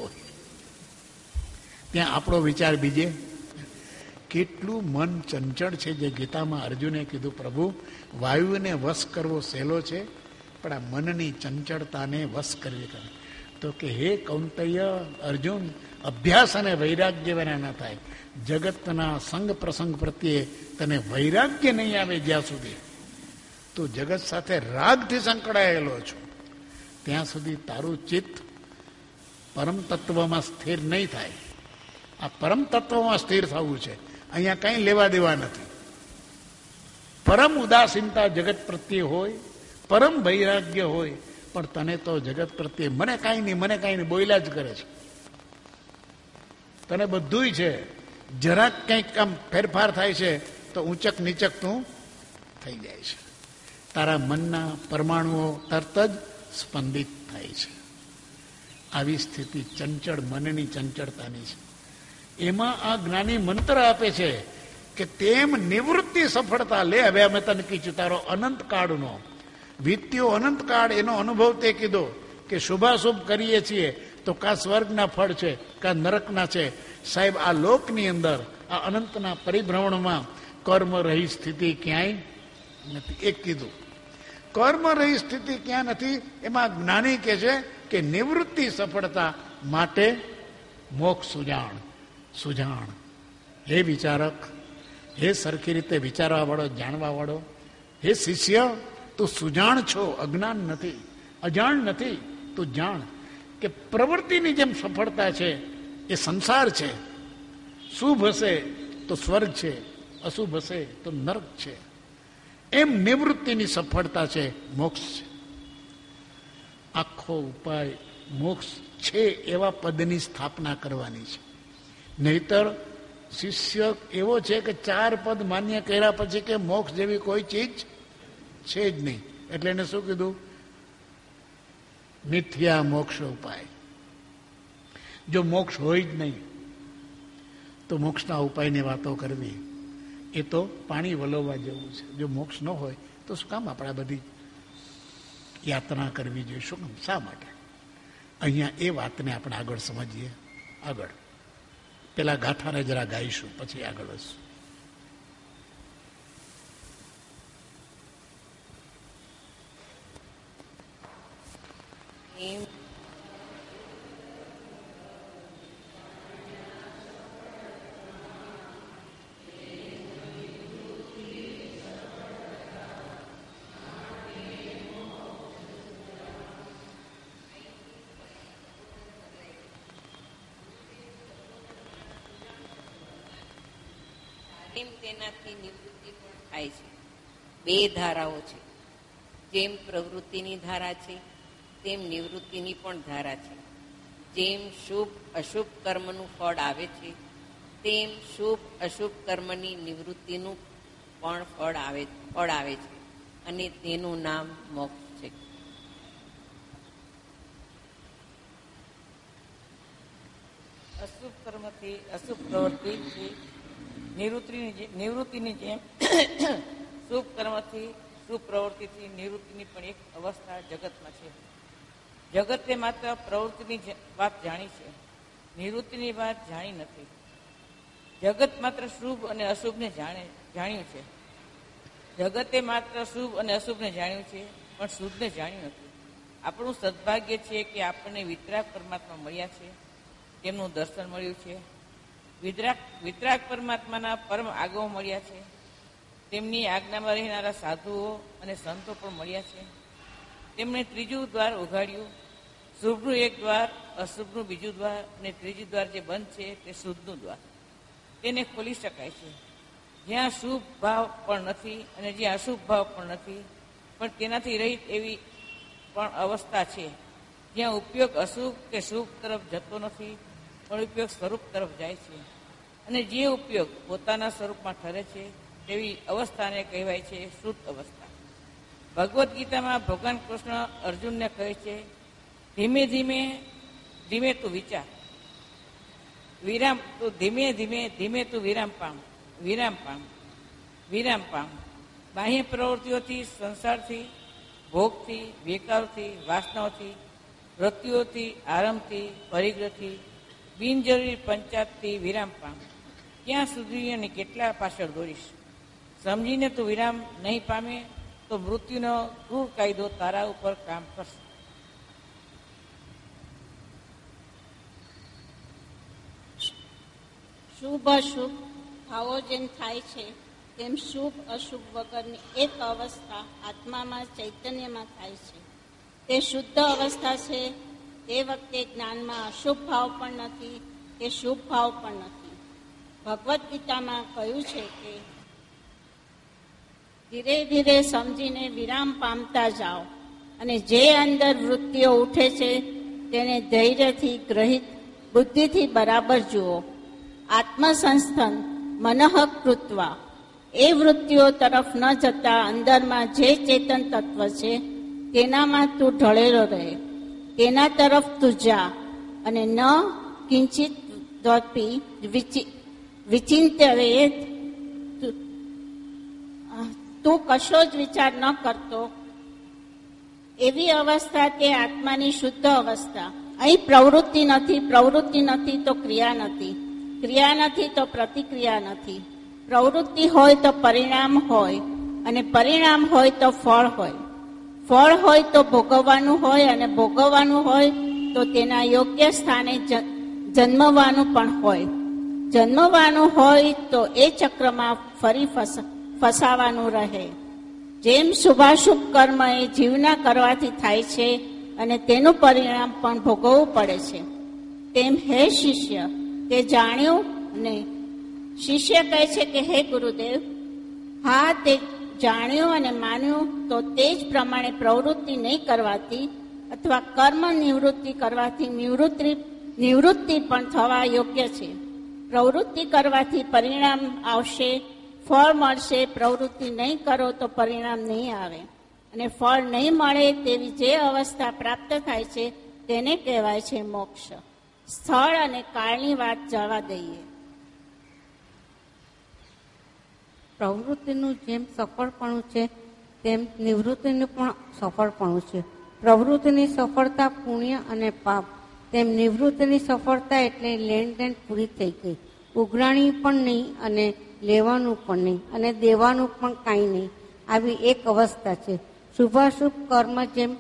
ત્યાં આપણો વિચાર બીજે. કેટલું મન ચંચળ છે, જે ગીતામાં અર્જુને કીધું પ્રભુ વાયુને વશ કરવો સહેલો છે, પણ આ મનની ચંચળતાને વશ કરવી કરે. તો કે હે કૌંતેય અર્જુન, અભ્યાસ અને વૈરાગ્ય વિના ન થાય. જગતના સંગ પ્રસંગ પ્રત્યે તને વૈરાગ્ય નહીં આવે જ્યાં સુધી તું જગત સાથે રાગથી સંકળાયેલો છો, ત્યાં સુધી તારું ચિત્ત પરમ તત્વમાં સ્થિર નહીં થાય. આ પરમ તત્વમાં સ્થિર થવું છે. અહીંયા કંઈ લેવા દેવા નથી. પરમ ઉદાસીનતા જગત પ્રત્યે હોય, પરમ વૈરાગ્ય હોય, પણ તને તો જગત પ્રત્યે મને કાંઈ નહીં, મને કાંઈ નહીં બોલ્યા જ કરે છે. તને બધુંય છે, જરાક કંઈક આમ ફેરફાર થાય છે તો ઊંચક નીચક તું થઈ જાય છે. તારા મનના પરમાણુઓ તરત જ સ્પંદિત થાય છે. આવી સ્થિતિ ચંચળ મનની ચંચળતાની છે. એમાં આ જ્ઞાની મંત્ર આપે છે કે તેમ નિવૃત્તિ સફળતા લે. હવે અમે તને કીધું તારો અનંતકાળનો વીત્યો અનંતકાળ એનો અનુભવ તે કીધો કે શુભાશુભ કરીએ છીએ તો કા સ્વર્ગના ફળ છે કા નરકના છે. સાહેબ આ લોકની અંદર આ અનંતના પરિભ્રમણમાં કર્મ રહી સ્થિતિ ક્યાંય નથી. એક કીધું કર્મ રહી સ્થિતિ ક્યાં નથી. એમાં જ્ઞાની કહે છે કે નિવૃત્તિ સફળતા માટે મોક્ષ સુજાણ. સુજાણ હે વિચારક, હે સરખી રીતે વિચારવા વાળો, જાણવા વાળો, હે શિષ્ય, તું સુજાણ છો, અજ્ઞાન નથી, અજાણ નથી. તું જાણ કે પ્રવૃત્તિની જેમ સફળતા છે એ સંસાર છે. શુભ હશે તો સ્વર્ગ છે, અશુભ હશે તો નરક છે. એમ નિવૃત્તિની સફળતા છે મોક્ષ છે. આખો ઉપાય મોક્ષ છે એવા પદની સ્થાપના કરવાની છે. નહીતર શિષ્ય એવો છે કે ચાર પદ માન્ય કર્યા પછી કે મોક્ષ જેવી કોઈ ચીજ છે જ નહીં. એટલે એને શું કીધું? મિથ્યા મોક્ષ ઉપાય. જો મોક્ષ હોય જ નહીં તો મોક્ષના ઉપાયની વાતો કરવી એ તો પાણી વલોવવા જેવું છે. જો મોક્ષ ન હોય તો શું કામ આપણે બધી યાત્રા કરવી જોઈએ? શું કામ? શા માટે? અહીંયા એ વાતને આપણે આગળ સમજીએ. આગળ પેલા ગાથાને જરા ગાઈશું, પછી આગળ વધશું. એમ તેનાથી નિવૃત્તિ પણ થાય છે. બે ધારાઓ છે. જેમ પ્રવૃત્તિની ધારા છે તેમ નિવૃત્તિની પણ ધારા છે. જેમ શુભ અશુભ કર્મનું ફળ આવે છે તેમ શુભ અશુભ કર્મની નિવૃત્તિનું પણ ફળ આવે ફળ આવે છે અને તેનું નામ મોક્ષ છે. અશુભ કર્મથી અશુભ પ્રવૃત્તિથી નિવૃત્તિની નિવૃત્તિની જેમ શુભ કર્મથી શુભ પ્રવૃત્તિથી નિવૃત્તિની પણ એક અવસ્થા જગતમાં છે. જગતે માત્ર પ્રવૃત્તિની વાત જાણી છે, નિવૃત્તિની વાત જાણી નથી. જગત માત્ર શુભ અને અશુભને જાણે જાણ્યું છે. જગતે માત્ર શુભ અને અશુભને જાણ્યું છે, પણ શુભને જાણ્યું નથી. આપણું સદભાગ્ય છે કે આપણને વિતરાગ પરમાત્મા મળ્યા છે, તેમનું દર્શન મળ્યું છે. વિતરાગ વિતરાગ પરમાત્માના પરમ આગમો મળ્યા છે. તેમની આજ્ઞામાં રહેનારા સાધુઓ અને સંતો પણ મળ્યા છે. તેમણે ત્રીજું દ્વાર ઉઘાડ્યું. શુભનું એક દ્વાર, અશુભનું બીજું દ્વાર અને ત્રીજું દ્વાર જે બંધ છે તે શુદ્ધનું દ્વાર. તેને ખોલી શકાય છે. જ્યાં શુભ ભાવ પણ નથી અને જ્યાં અશુભ ભાવ પણ નથી, પણ તેનાથી રહિત એવી પણ અવસ્થા છે જ્યાં ઉપયોગ અશુભ કે શુભ તરફ જતો નથી, પણ ઉપયોગ સ્વરૂપ તરફ જાય છે. અને જે ઉપયોગ પોતાના સ્વરૂપમાં ઠરે છે તેવી અવસ્થાને કહેવાય છે શુદ્ધ અવસ્થા. ભગવદ્ ગીતામાં ભગવાન કૃષ્ણ અર્જુનને કહે છે, ધીમે ધીમે ધીમે તું વિચાર, વિરામ તું ધીમે ધીમે ધીમે તું વિરામ પામ વિરામ પામ વિરામ પામ બાહ્ય પ્રવૃત્તિઓથી, સંસારથી, ભોગથી, વિકારથી, વાસનાઓથી, વૃત્તિઓથી, આરંભથી, પરિગ્રહથી, બિનજરૂરી પંચાયતથી વિરામ પામ. ક્યાં સુધી અને કેટલા પાછળ દોડીશ? સમજીને તું વિરામ નહીં પામે તો મૃત્યુનો ક્રૂર કાયદો તારા ઉપર કામ કરશે. શુભ અશુભ ભાવો જેમ થાય છે તેમ શુભ અશુભ વગરની એક અવસ્થા આત્મામાં, ચૈતન્યમાં થાય છે. તે શુદ્ધ અવસ્થા છે. તે વખતે જ્ઞાનમાં અશુભ ભાવ પણ નથી કે શુભ ભાવ પણ નથી. ભગવદ્ ગીતામાં કહ્યું છે કે ધીરે ધીરે સમજીને વિરામ પામતા જાઓ અને જે અંદર વૃત્તિઓ ઉઠે છે તેને ધૈર્યથી, ગ્રહિત બુદ્ધિથી બરાબર જુઓ. આત્મસંસ્થન મનઃ કૃત્વા, એ વૃત્તિઓ તરફ ન જતા અંદરમાં જે ચેતન તત્વ છે તેનામાં તું ઢળેલો રહે, તેના તરફ તું જા અને ન કિંચિત દ્વપી વિચિંત્ય તું કશો જ વિચાર ન કરતો. એવી અવસ્થા તે આત્માની શુદ્ધ અવસ્થા. અહીં પ્રવૃત્તિ નથી, પ્રવૃત્તિ નથી તો ક્રિયા નથી, ક્રિયા નથી તો પ્રતિક્રિયા નથી. પ્રવૃત્તિ હોય તો પરિણામ હોય અને પરિણામ હોય તો ફળ હોય. ફળ હોય તો ભોગવવાનું હોય અને ભોગવવાનું હોય તો તેના યોગ્ય સ્થાને જન્મવાનું પણ હોય. જન્મવાનું હોય તો એ ચક્રમાં ફરી ફસાવાનું રહે. જેમ શુભાશુભ કર્મ એ જીવના કરવાથી થાય છે અને તેનું પરિણામ પણ ભોગવવું પડે છે, તેમ હે શિષ્ય તે જાણ્યું ને? શિષ્ય કહે છે કે હે ગુરુદેવ, હા તે જાણ્યું અને માન્યું તો તે જ પ્રમાણે પ્રવૃત્તિ નહીં કરવાથી અથવા કર્મ નિવૃત્તિ કરવાથી નિવૃત્તિ નિવૃત્તિ પણ થવા યોગ્ય છે. પ્રવૃત્તિ કરવાથી પરિણામ આવશે, ફળ મળશે. પ્રવૃત્તિ નહીં કરો તો પરિણામ નહીં આવે અને ફળ નહીં મળે તેવી જે અવસ્થા પ્રાપ્ત થાય છે તેને કહેવાય છે મોક્ષ. સ્થળ અને કાળની વાત જવા દઈએ. પ્રવૃત્તિનું જેમ સફળપણું છે તેમ નિવૃત્તિનું પણ સફળપણું છે. પ્રવૃત્તિની સફળતા પુણ્ય અને પાપ, તેમ નિવૃત્તિની સફળતા એટલે લેણદેણ પૂરી થઈ ગઈ. ઉઘરાણી પણ નહીં અને લેવાનું પણ નહીં અને દેવાનું પણ કાંઈ નહીં, આવી એક અવસ્થા છે. શુભાશુભ કર્મ જેમ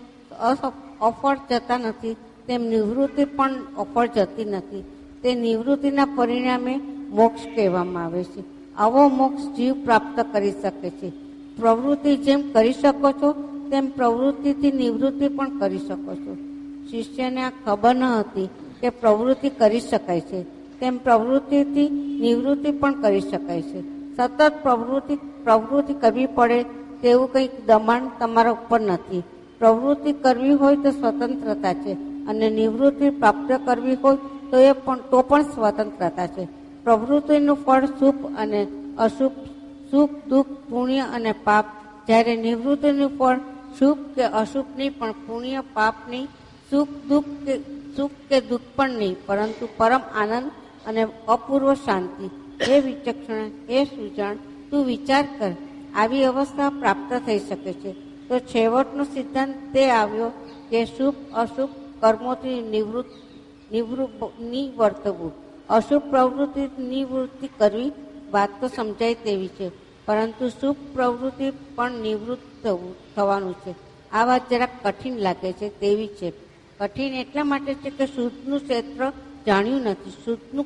અફળ જતા નથી તેમ નિવૃત્તિ પણ અફળ જતી નથી. તે નિવૃત્તિના પરિણામે મોક્ષ કહેવામાં આવે છે. આવો મોક્ષ જીવ પ્રાપ્ત કરી શકે છે. પ્રવૃત્તિ જેમ કરી શકો છો તેમ પ્રવૃત્તિથી નિવૃત્તિ પણ કરી શકો છો. શિષ્યને આ ખબર ન હતી કે પ્રવૃત્તિ કરી શકાય છે, તેમ પ્રવૃત્તિથી નિવૃત્તિ પણ કરી શકાય છે. સતત પ્રવૃત્તિ પ્રવૃત્તિ કરવી પડે તેવું કંઈક દબાણ તમારા ઉપર નથી. પ્રવૃત્તિ કરવી હોય તો સ્વતંત્રતા છે અને નિવૃત્તિ પ્રાપ્ત કરવી હોય તો એ પણ તો પણ સ્વતંત્રતા છે. પ્રવૃત્તિનું ફળ સુખ અને અશુભ, સુખ દુઃખ, પુણ્ય અને પાપ. જ્યારે નિવૃત્તિનું ફળ શુભ કે અશુભ નહીં, પણ પુણ્ય પાપ નહીં, સુખ દુઃખ કે સુખ કે દુઃખ પણ નહીં, પરંતુ પરમ આનંદ અને અપૂર્વ શાંતિ. હે વિચક્ષણ, હે સુજાણ, તું વિચાર કર, આવી અવસ્થા પ્રાપ્ત થઈ શકે છે. તો છેવટનો સિદ્ધાંત તે આવ્યો કે શુભ અશુભ કર્મોથી નિવૃત્ત નિવૃત્ત નિવર્તવું, અશુભ પ્રવૃત્તિ નિવૃત્તિ કરવી. વાત તો સમજાય તેવી છે, પરંતુ શુભ પ્રવૃત્તિ પણ નિવૃત્ત થવું થવાનું છે. આ વાત જરાક કઠિન લાગે છે તેવી છે. કઠિન એટલા માટે છે કે શુદ્ધનું ક્ષેત્ર જાણ્યું નથી, શુદ્ધનું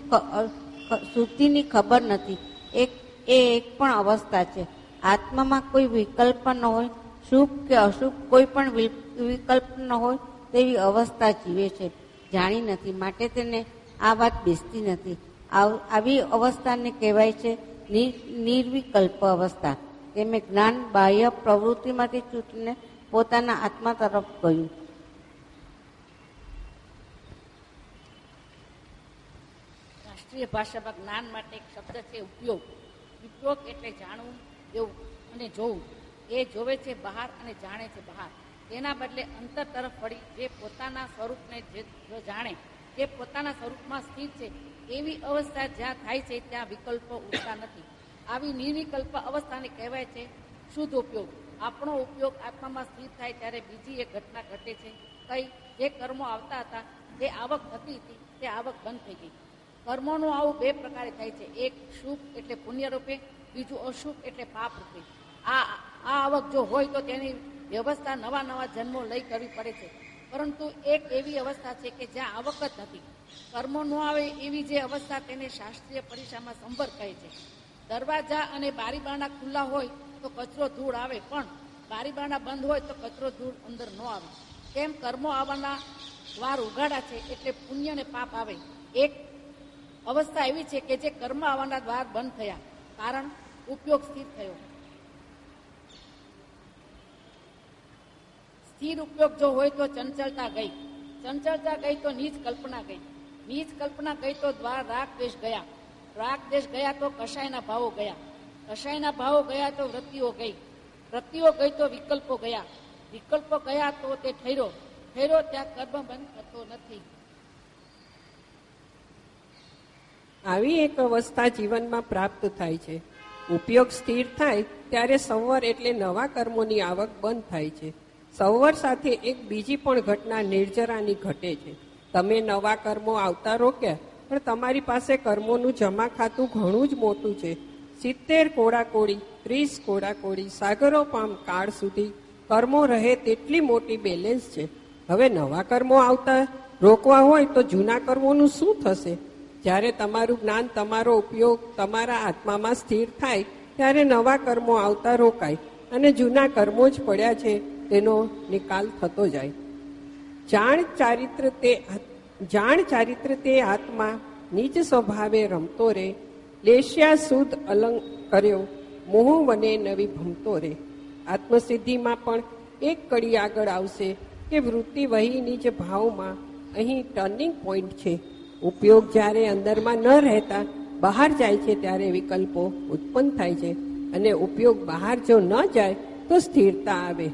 શુદ્ધિની ખબર નથી. એક એ એક પણ અવસ્થા છે. આત્મામાં કોઈ વિકલ્પ ન હોય, શુભ કે અશુભ કોઈ પણ વિકલ્પ ન હોય તેવી અવસ્થા જીવે છે. જાણી નથી માટે તેને આ વાત બેસતી નથી. આવી અવસ્થાને કહેવાય છે નિર્વિકલ્પ અવસ્થા. તેમે જ્ઞાન બાહ્ય પ્રવૃત્તિમાંથી છૂટીને પોતાના આત્મા તરફ ગયું. રાષ્ટ્રીય ભાષામાં જ્ઞાન માટે એક શબ્દ છે ઉપયોગ. ઉપયોગ એટલે જાણવું, એવું અને જોવું. એ જોવે છે બહાર અને જાણે છે બહાર. તેના બદલે અંતર તરફ વળી જે પોતાના સ્વરૂપને જો જાણે, જે પોતાના સ્વરૂપમાં સ્થિત છે, એવી અવસ્થા જ્યાં થાય છે ત્યાં વિકલ્પો ઉઠતા નથી. આવી નિર્વિકલ્પ અવસ્થાને કહેવાય છે શુદ્ધ ઉપયોગ. આપણો ઉપયોગ આત્મામાં સ્થિર થાય ત્યારે બીજી એક ઘટના ઘટે છે. કઈ જે કર્મો આવતા હતા, જે આવક થતી હતી, તે આવક બંધ થઈ ગઈ. કર્મોનું આવું બે પ્રકારે થાય છે. એક શુભ એટલે પુણ્ય રૂપે, બીજું અશુભ એટલે પાપ રૂપે. આ આ આવક જો હોય તો તેની વ્યવસ્થા નવા નવા જન્મો લઈ કરવી પડે છે. પરંતુ એક એવી અવસ્થા છે કે જ્યાં આવક જ નથી, કર્મો ન આવે એવી જે અવસ્થા, તેને શાસ્ત્રીય પરિભાષામાં સંભર કહે છે. દરવાજા અને બારીબારણા ખુલ્લા હોય તો કચરો ધૂળ આવે, પણ બારીબારણા બંધ હોય તો કચરો ધૂળ અંદર ન આવે. તેમ કર્મો આવવાના દ્વાર ઉઘાડા છે એટલે પુણ્ય અને પાપ આવે. એક અવસ્થા એવી છે કે જે કર્મ આવવાના દ્વાર બંધ થયા, કારણ ઉપયોગ સ્થિર થયો. સ્થિર ઉપયોગ જો હોય તો ચંચળતા ગઈ, ચંચળતા ગઈ તો નીચ કલ્પના ગઈ, નીચ કલ્પના ગઈ તો દ્વાર રાગ દ્વેષ ગયા, રાગ દ્વેષ ગયા તો કષાયના ભાવો ગયા, કષાયના ભાવો ગયા તો વૃત્તિઓ ગઈ, વૃત્તિઓ ગઈ તો વિકલ્પો ગયા, વિકલ્પો ગયા તો તે ઠર્યો, ઠર્યો ત્યાં કર્મ બંધ થતો નથી. આવી એક અવસ્થા જીવનમાં પ્રાપ્ત થાય છે. ઉપયોગ સ્થિર થાય ત્યારે સંવર એટલે નવા કર્મોની આવક બંધ થાય છે. સંવર સાથે એક બીજી પણ ઘટના નિર્જરાની ઘટે છે. તમે નવા કર્મો આવતા રોક્યા, પણ તમારી પાસે કર્મોનું જમા ખાતું ઘણું જ મોટું છે. સિત્તેર કોડાકોડી, ત્રીસ કોડાકોડી, સાગરો પામ કાળ સુધી કર્મો રહે તેટલી મોટી બેલેન્સ છે. હવે નવા કર્મો આવતા રોકવા હોય તો જૂના કર્મોનું શું થશે? જ્યારે તમારું જ્ઞાન, તમારો ઉપયોગ તમારા આત્મામાં સ્થિર થાય ત્યારે નવા કર્મો આવતા રોકાય અને જૂના કર્મો જ પડ્યા છે તેનો નિકાલ થતો જાય. જાણ ચારિત્ર તે જાણ ચારિત્ર તે આત્મા નીચ સ્વભાવે રમતો રે, લેશ્યા શુદ્ધ અલંગ કર્યો, મોહ વને નવી ભમતો રે. આત્મસિદ્ધિમાં પણ એક કડી આગળ આવશે કે વૃત્તિ વહીની જ ભાવમાં અહીં ટર્નિંગ પોઈન્ટ છે. ઉપયોગ જ્યારે અંદરમાં ન રહેતા બહાર જાય છે ત્યારે વિકલ્પો ઉત્પન્ન થાય છે, અને ઉપયોગ બહાર જો ન જાય તો સ્થિરતા આવે.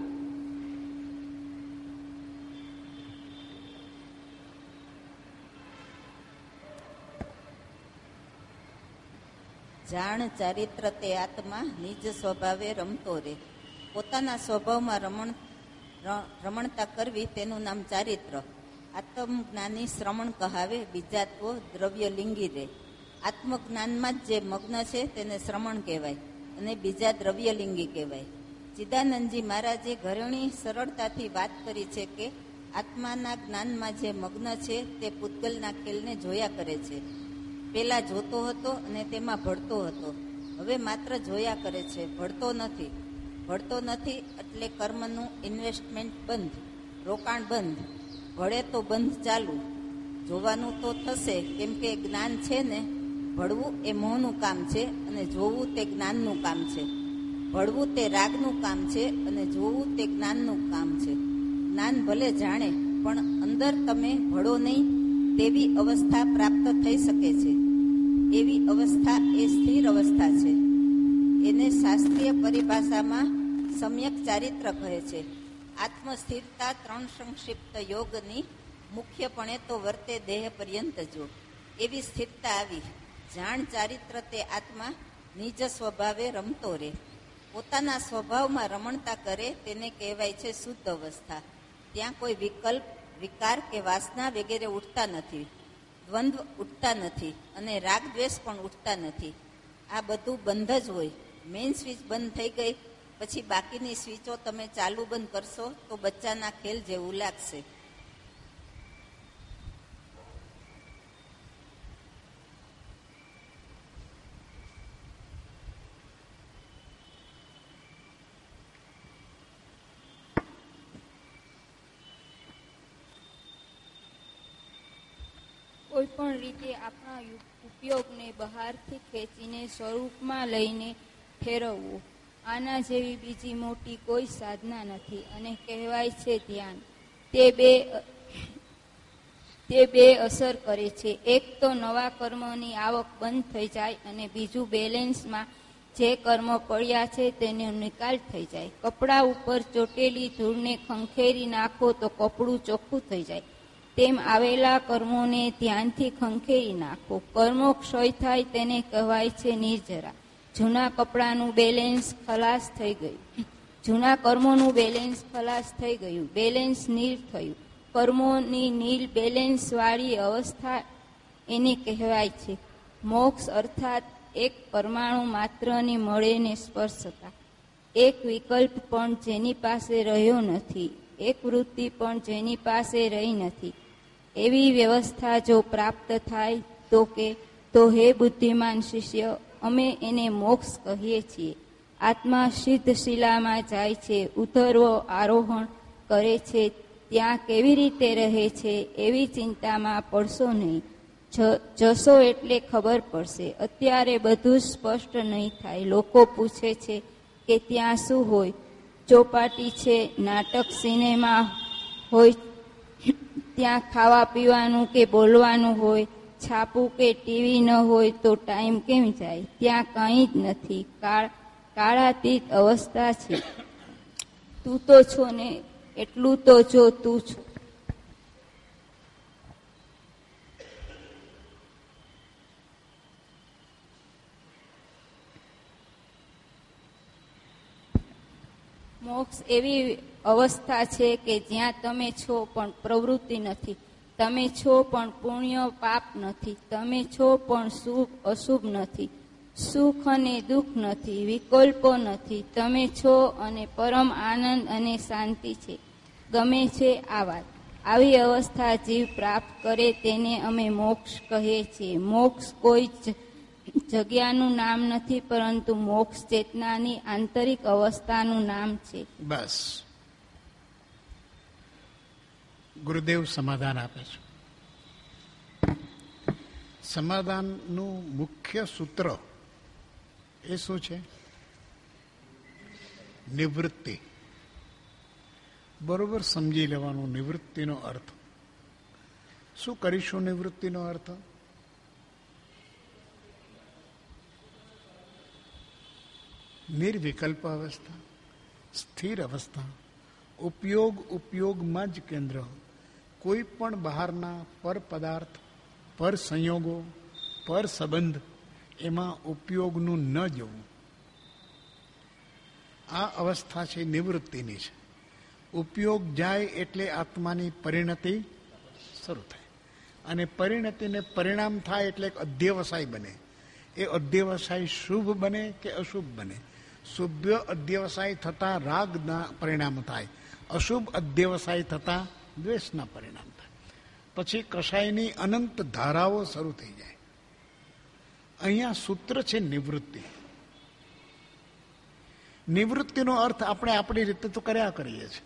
જાણ ચારિત્ર તે આત્મા નિજ સ્વભાવે રમતો રે. પોતાના સ્વભાવમાં રમણ રમણતા કરવી તેનું નામ ચારિત્ર. આત્મજ્ઞાની શ્રમણ કહાવે, બીજાત્વ દ્રવ્યલિંગી રે. આત્મજ્ઞાનમાં જ જે મગ્ન છે તેને શ્રમણ કહેવાય અને બીજા દ્રવ્યલિંગી કહેવાય. ચિદાનંદજી મહારાજે ઘણી સરળતાથી વાત કરી છે કે આત્માના જ્ઞાનમાં જે મગ્ન છે તે પૂતગલના ખેલને જોયા કરે છે. પેલા જોતો હતો અને તેમાં ભળતો હતો, હવે માત્ર જોયા કરે છે, ભળતો નથી. ભળતો નથી એટલે કર્મનું ઇન્વેસ્ટમેન્ટ બંધ, રોકાણ બંધ. ભળે તો બંધ ચાલુ. જોવાનું તો થશે કેમ કે જ્ઞાન છે ને. ભળવું એ મોહનું કામ છે અને જોવું તે જ્ઞાનનું કામ છે. ભળવું તે રાગનું કામ છે અને જોવું તે જ્ઞાનનું કામ છે. જ્ઞાન ભલે જાણે પણ અંદર તમે ભળો નહીં તેવી અવસ્થા પ્રાપ્ત થઈ શકે છે. એવી અવસ્થા એ સ્થિર અવસ્થા છે. એને શાસ્ત્રીય પરિભાષામાં સમ્યક ચારિત્ર કહે છે. આત્મસ્થિરતા ત્રણ સંક્ષિપ્ત યોગની મુખ્યપણે તો વર્તે દેહ પર્યંત જો. એવી સ્થિરતા આવી. જાણ ચારિત્ર તે આત્મા નિજ સ્વભાવે રમતો રે. પોતાના સ્વભાવમાં રમણતા કરે તેને કહેવાય છે શુદ્ધ અવસ્થા. ત્યાં કોઈ વિકલ્પ, વિકાર કે વાસના વગેરે ઉઠતા નથી. દ્વંદ્વ ઉઠતા નથી અને રાગ દ્વેષ પણ ઉઠતા નથી. આ બધું બંધ જ હોય. મેઇન સ્વિચ બંધ થઈ ગઈ પછી બાકીની સ્વિચો તમે ચાલુ બંધ કરશો તો બચ્ચાના ખેલ જેવું લાગશે. કોઈ પણ રીતે આપણા ઉપયોગને બહારથી ખેંચીને સ્વરૂપમાં લઈને ફેરવવું, આના જેવી બીજી મોટી કોઈ સાધના નથી અને કહેવાય છે ધ્યાન. તે બે તે બે અસર કરે છે. એક તો નવા કર્મોની આવક બંધ થઈ જાય અને બીજું બેલેન્સમાં જે કર્મ પડ્યા છે તેનો નિકાલ થઈ જાય. કપડા ઉપર ચોટેલી ધૂળને ખંખેરી નાખો તો કપડું ચોખ્ખું થઈ જાય. તેમ આવેલા કર્મોને ધ્યાનથી ખંખેરી નાખો. કર્મો ક્ષય થાય તેને કહેવાય છે નિર્જરા. જૂના કપડાનું બેલેન્સ ખલાસ થઈ ગયું. જૂના કર્મોનું બેલેન્સ ખલાસ થઈ ગયું. બેલેન્સ નીલ થયું. કર્મોની નીલ બેલેન્સ વાળી અવસ્થા એને કહેવાય છે મોક્ષ. અર્થાત એક પરમાણુ માત્રની મળેને સ્પર્શતા. એક વિકલ્પ પણ જેની પાસે રહ્યો નથી, એક વૃત્તિ પણ જેની પાસે રહી નથી. એવી વ્યવસ્થા જો પ્રાપ્ત થાય તો કે તો હે બુદ્ધિમાન શિષ્ય, અમે એને મોક્ષ કહીએ છીએ. આત્મા સિદ્ધ શિલામાં જાય છે, ઉતરવો આરોહણ કરે છે, ત્યાં કેવી રીતે રહે છે એવી ચિંતામાં પડશો નહીં. જશો એટલે ખબર પડશે. અત્યારે બધું સ્પષ્ટ નહીં થાય. લોકો પૂછે છે કે ત્યાં શું હોય? ચોપાટી છે, નાટક, સિનેમા હોય, ત્યાં ખાવા પીવાનું કે બોલવાનું હોય. છાપું કે ટીવી ન હોય તો ટાઈમ કેમ જાય? ત્યાં કંઈ જ નથી. કાળ કાળાતીત અવસ્થા છે. તું તો છો ને, એટલું તો જો તું છો. મોક્ષ એવી અવસ્થા છે કે જ્યાં તમે છો પણ પ્રવૃત્તિ નથી. તમે છો પણ પુણ્ય પાપ નથી. તમે છો પણ શુભ અશુભ નથી. સુખ અને દુઃખ નથી. વિકલ્પો નથી. તમે છો અને પરમ આનંદ અને શાંતિ છે. ગમે છે આ વાત. આવી અવસ્થા જીવ પ્રાપ્ત કરે તેને અમે મોક્ષ કહીએ છીએ. મોક્ષ કોઈ જગ્યાનું નામ નથી, પરંતુ મોક્ષ ચેતનાની આંતરિક અવસ્થાનું નામ છે. બસ ગુરુદેવ સમાધાન આપે છે. સમાધાનનું મુખ્ય સૂત્ર એ શું છે? નિવૃત્તિ. બરોબર સમજી લેવાનું નિવૃત્તિનો અર્થ. શું કરીશું નિવૃત્તિનો અર્થ? નિર્વિકલ્પ અવસ્થા, સ્થિર અવસ્થા, ઉપયોગ ઉપયોગમાં જ કેન્દ્ર, કોઈ પણ બહારના પર પદાર્થ, પર સંયોગો, પર સંબંધ એમાં ઉપયોગનું ન જવું. આ અવસ્થા છે નિવૃત્તિની છે. ઉપયોગ જાય એટલે આત્માની પરિણતિ શરૂ થાય, અને પરિણતિને પરિણામ થાય એટલે એક અધ્યવસાય બને. એ અધ્યવસાય શુભ બને કે અશુભ બને. શુભ અધ્યવસાય થતા રાગના પરિણામ થાય, અશુભ અધ્યવસાય થતા દ્વેષના પરિણામ થાય. પછી કષાયની અનંત ધારાઓ શરૂ થઈ જાય. અહીંયા સૂત્ર છે નિવૃત્તિ. નિવૃત્તિનો અર્થ આપણે આપણી રીતે તો કર્યા કરીએ છીએ.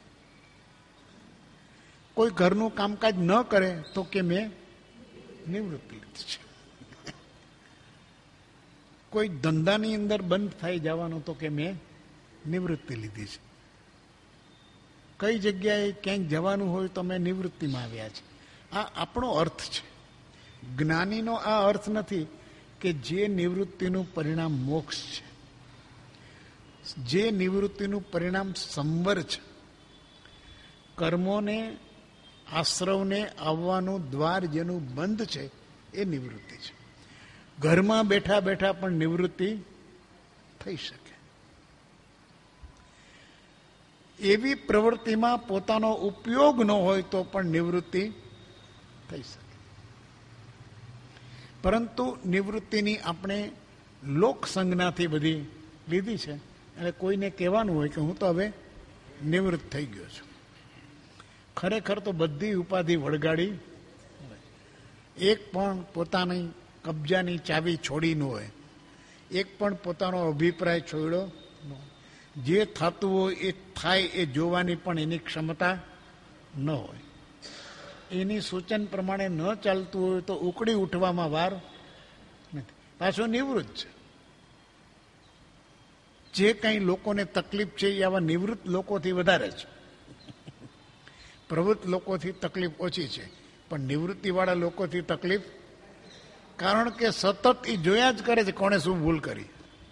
કોઈ ઘરનું કામકાજ ન કરે તો કે મેં નિવૃત્તિ લીધી છે. કોઈ ધંધાની અંદર બંધ થઈ જવાનું તો કે મેં નિવૃત્તિ લીધી છે. કઈ જગ્યાએ ક્યાંક જવાનું હોય તો મેં નિવૃત્તિમાં આવ્યા છે. આ આપણો અર્થ છે. જ્ઞાનીનો આ અર્થ નથી કે જે નિવૃત્તિનું પરિણામ મોક્ષ છે, જે નિવૃત્તિનું પરિણામ સંવર છે. કર્મોને આશ્રવને આવવાનું દ્વાર જેનું બંધ છે એ નિવૃત્તિ છે. ઘરમાં બેઠા બેઠા પણ નિવૃત્તિ થઈ શકે. એવી પ્રવૃત્તિમાં પોતાનો ઉપયોગ ન હોય તો પણ નિવૃત્તિ થઈ શકે. પરંતુ નિવૃત્તિની આપણે લોક સંજ્ઞાથી બધી લીધી છે. એટલે કોઈને કહેવાનું હોય કે હું તો હવે નિવૃત્ત થઈ ગયો છું. ખરેખર તો બધી ઉપાધિ વળગાડી, એક પણ પોતાની કબજાની ચાવી છોડી ન હોય, એક પણ પોતાનો અભિપ્રાય છોડ્યો ન હોય. જે થતું હોય એ થાય એ જોવાની પણ એની ક્ષમતા ન હોય. એની સૂચન પ્રમાણે ન ચાલતું હોય તો ઉકળી ઉઠવામાં વાર નથી. પાછો નિવૃત્ત છે. જે કંઈ લોકોને તકલીફ છે એ આવા નિવૃત્ત લોકોથી વધારે છે. પ્રવૃત્ત લોકોથી તકલીફ ઓછી છે, પણ નિવૃત્તિવાળા લોકોથી તકલીફ, કારણ કે સતત એ જોયા જ કરે છે કોણે શું ભૂલ કરી,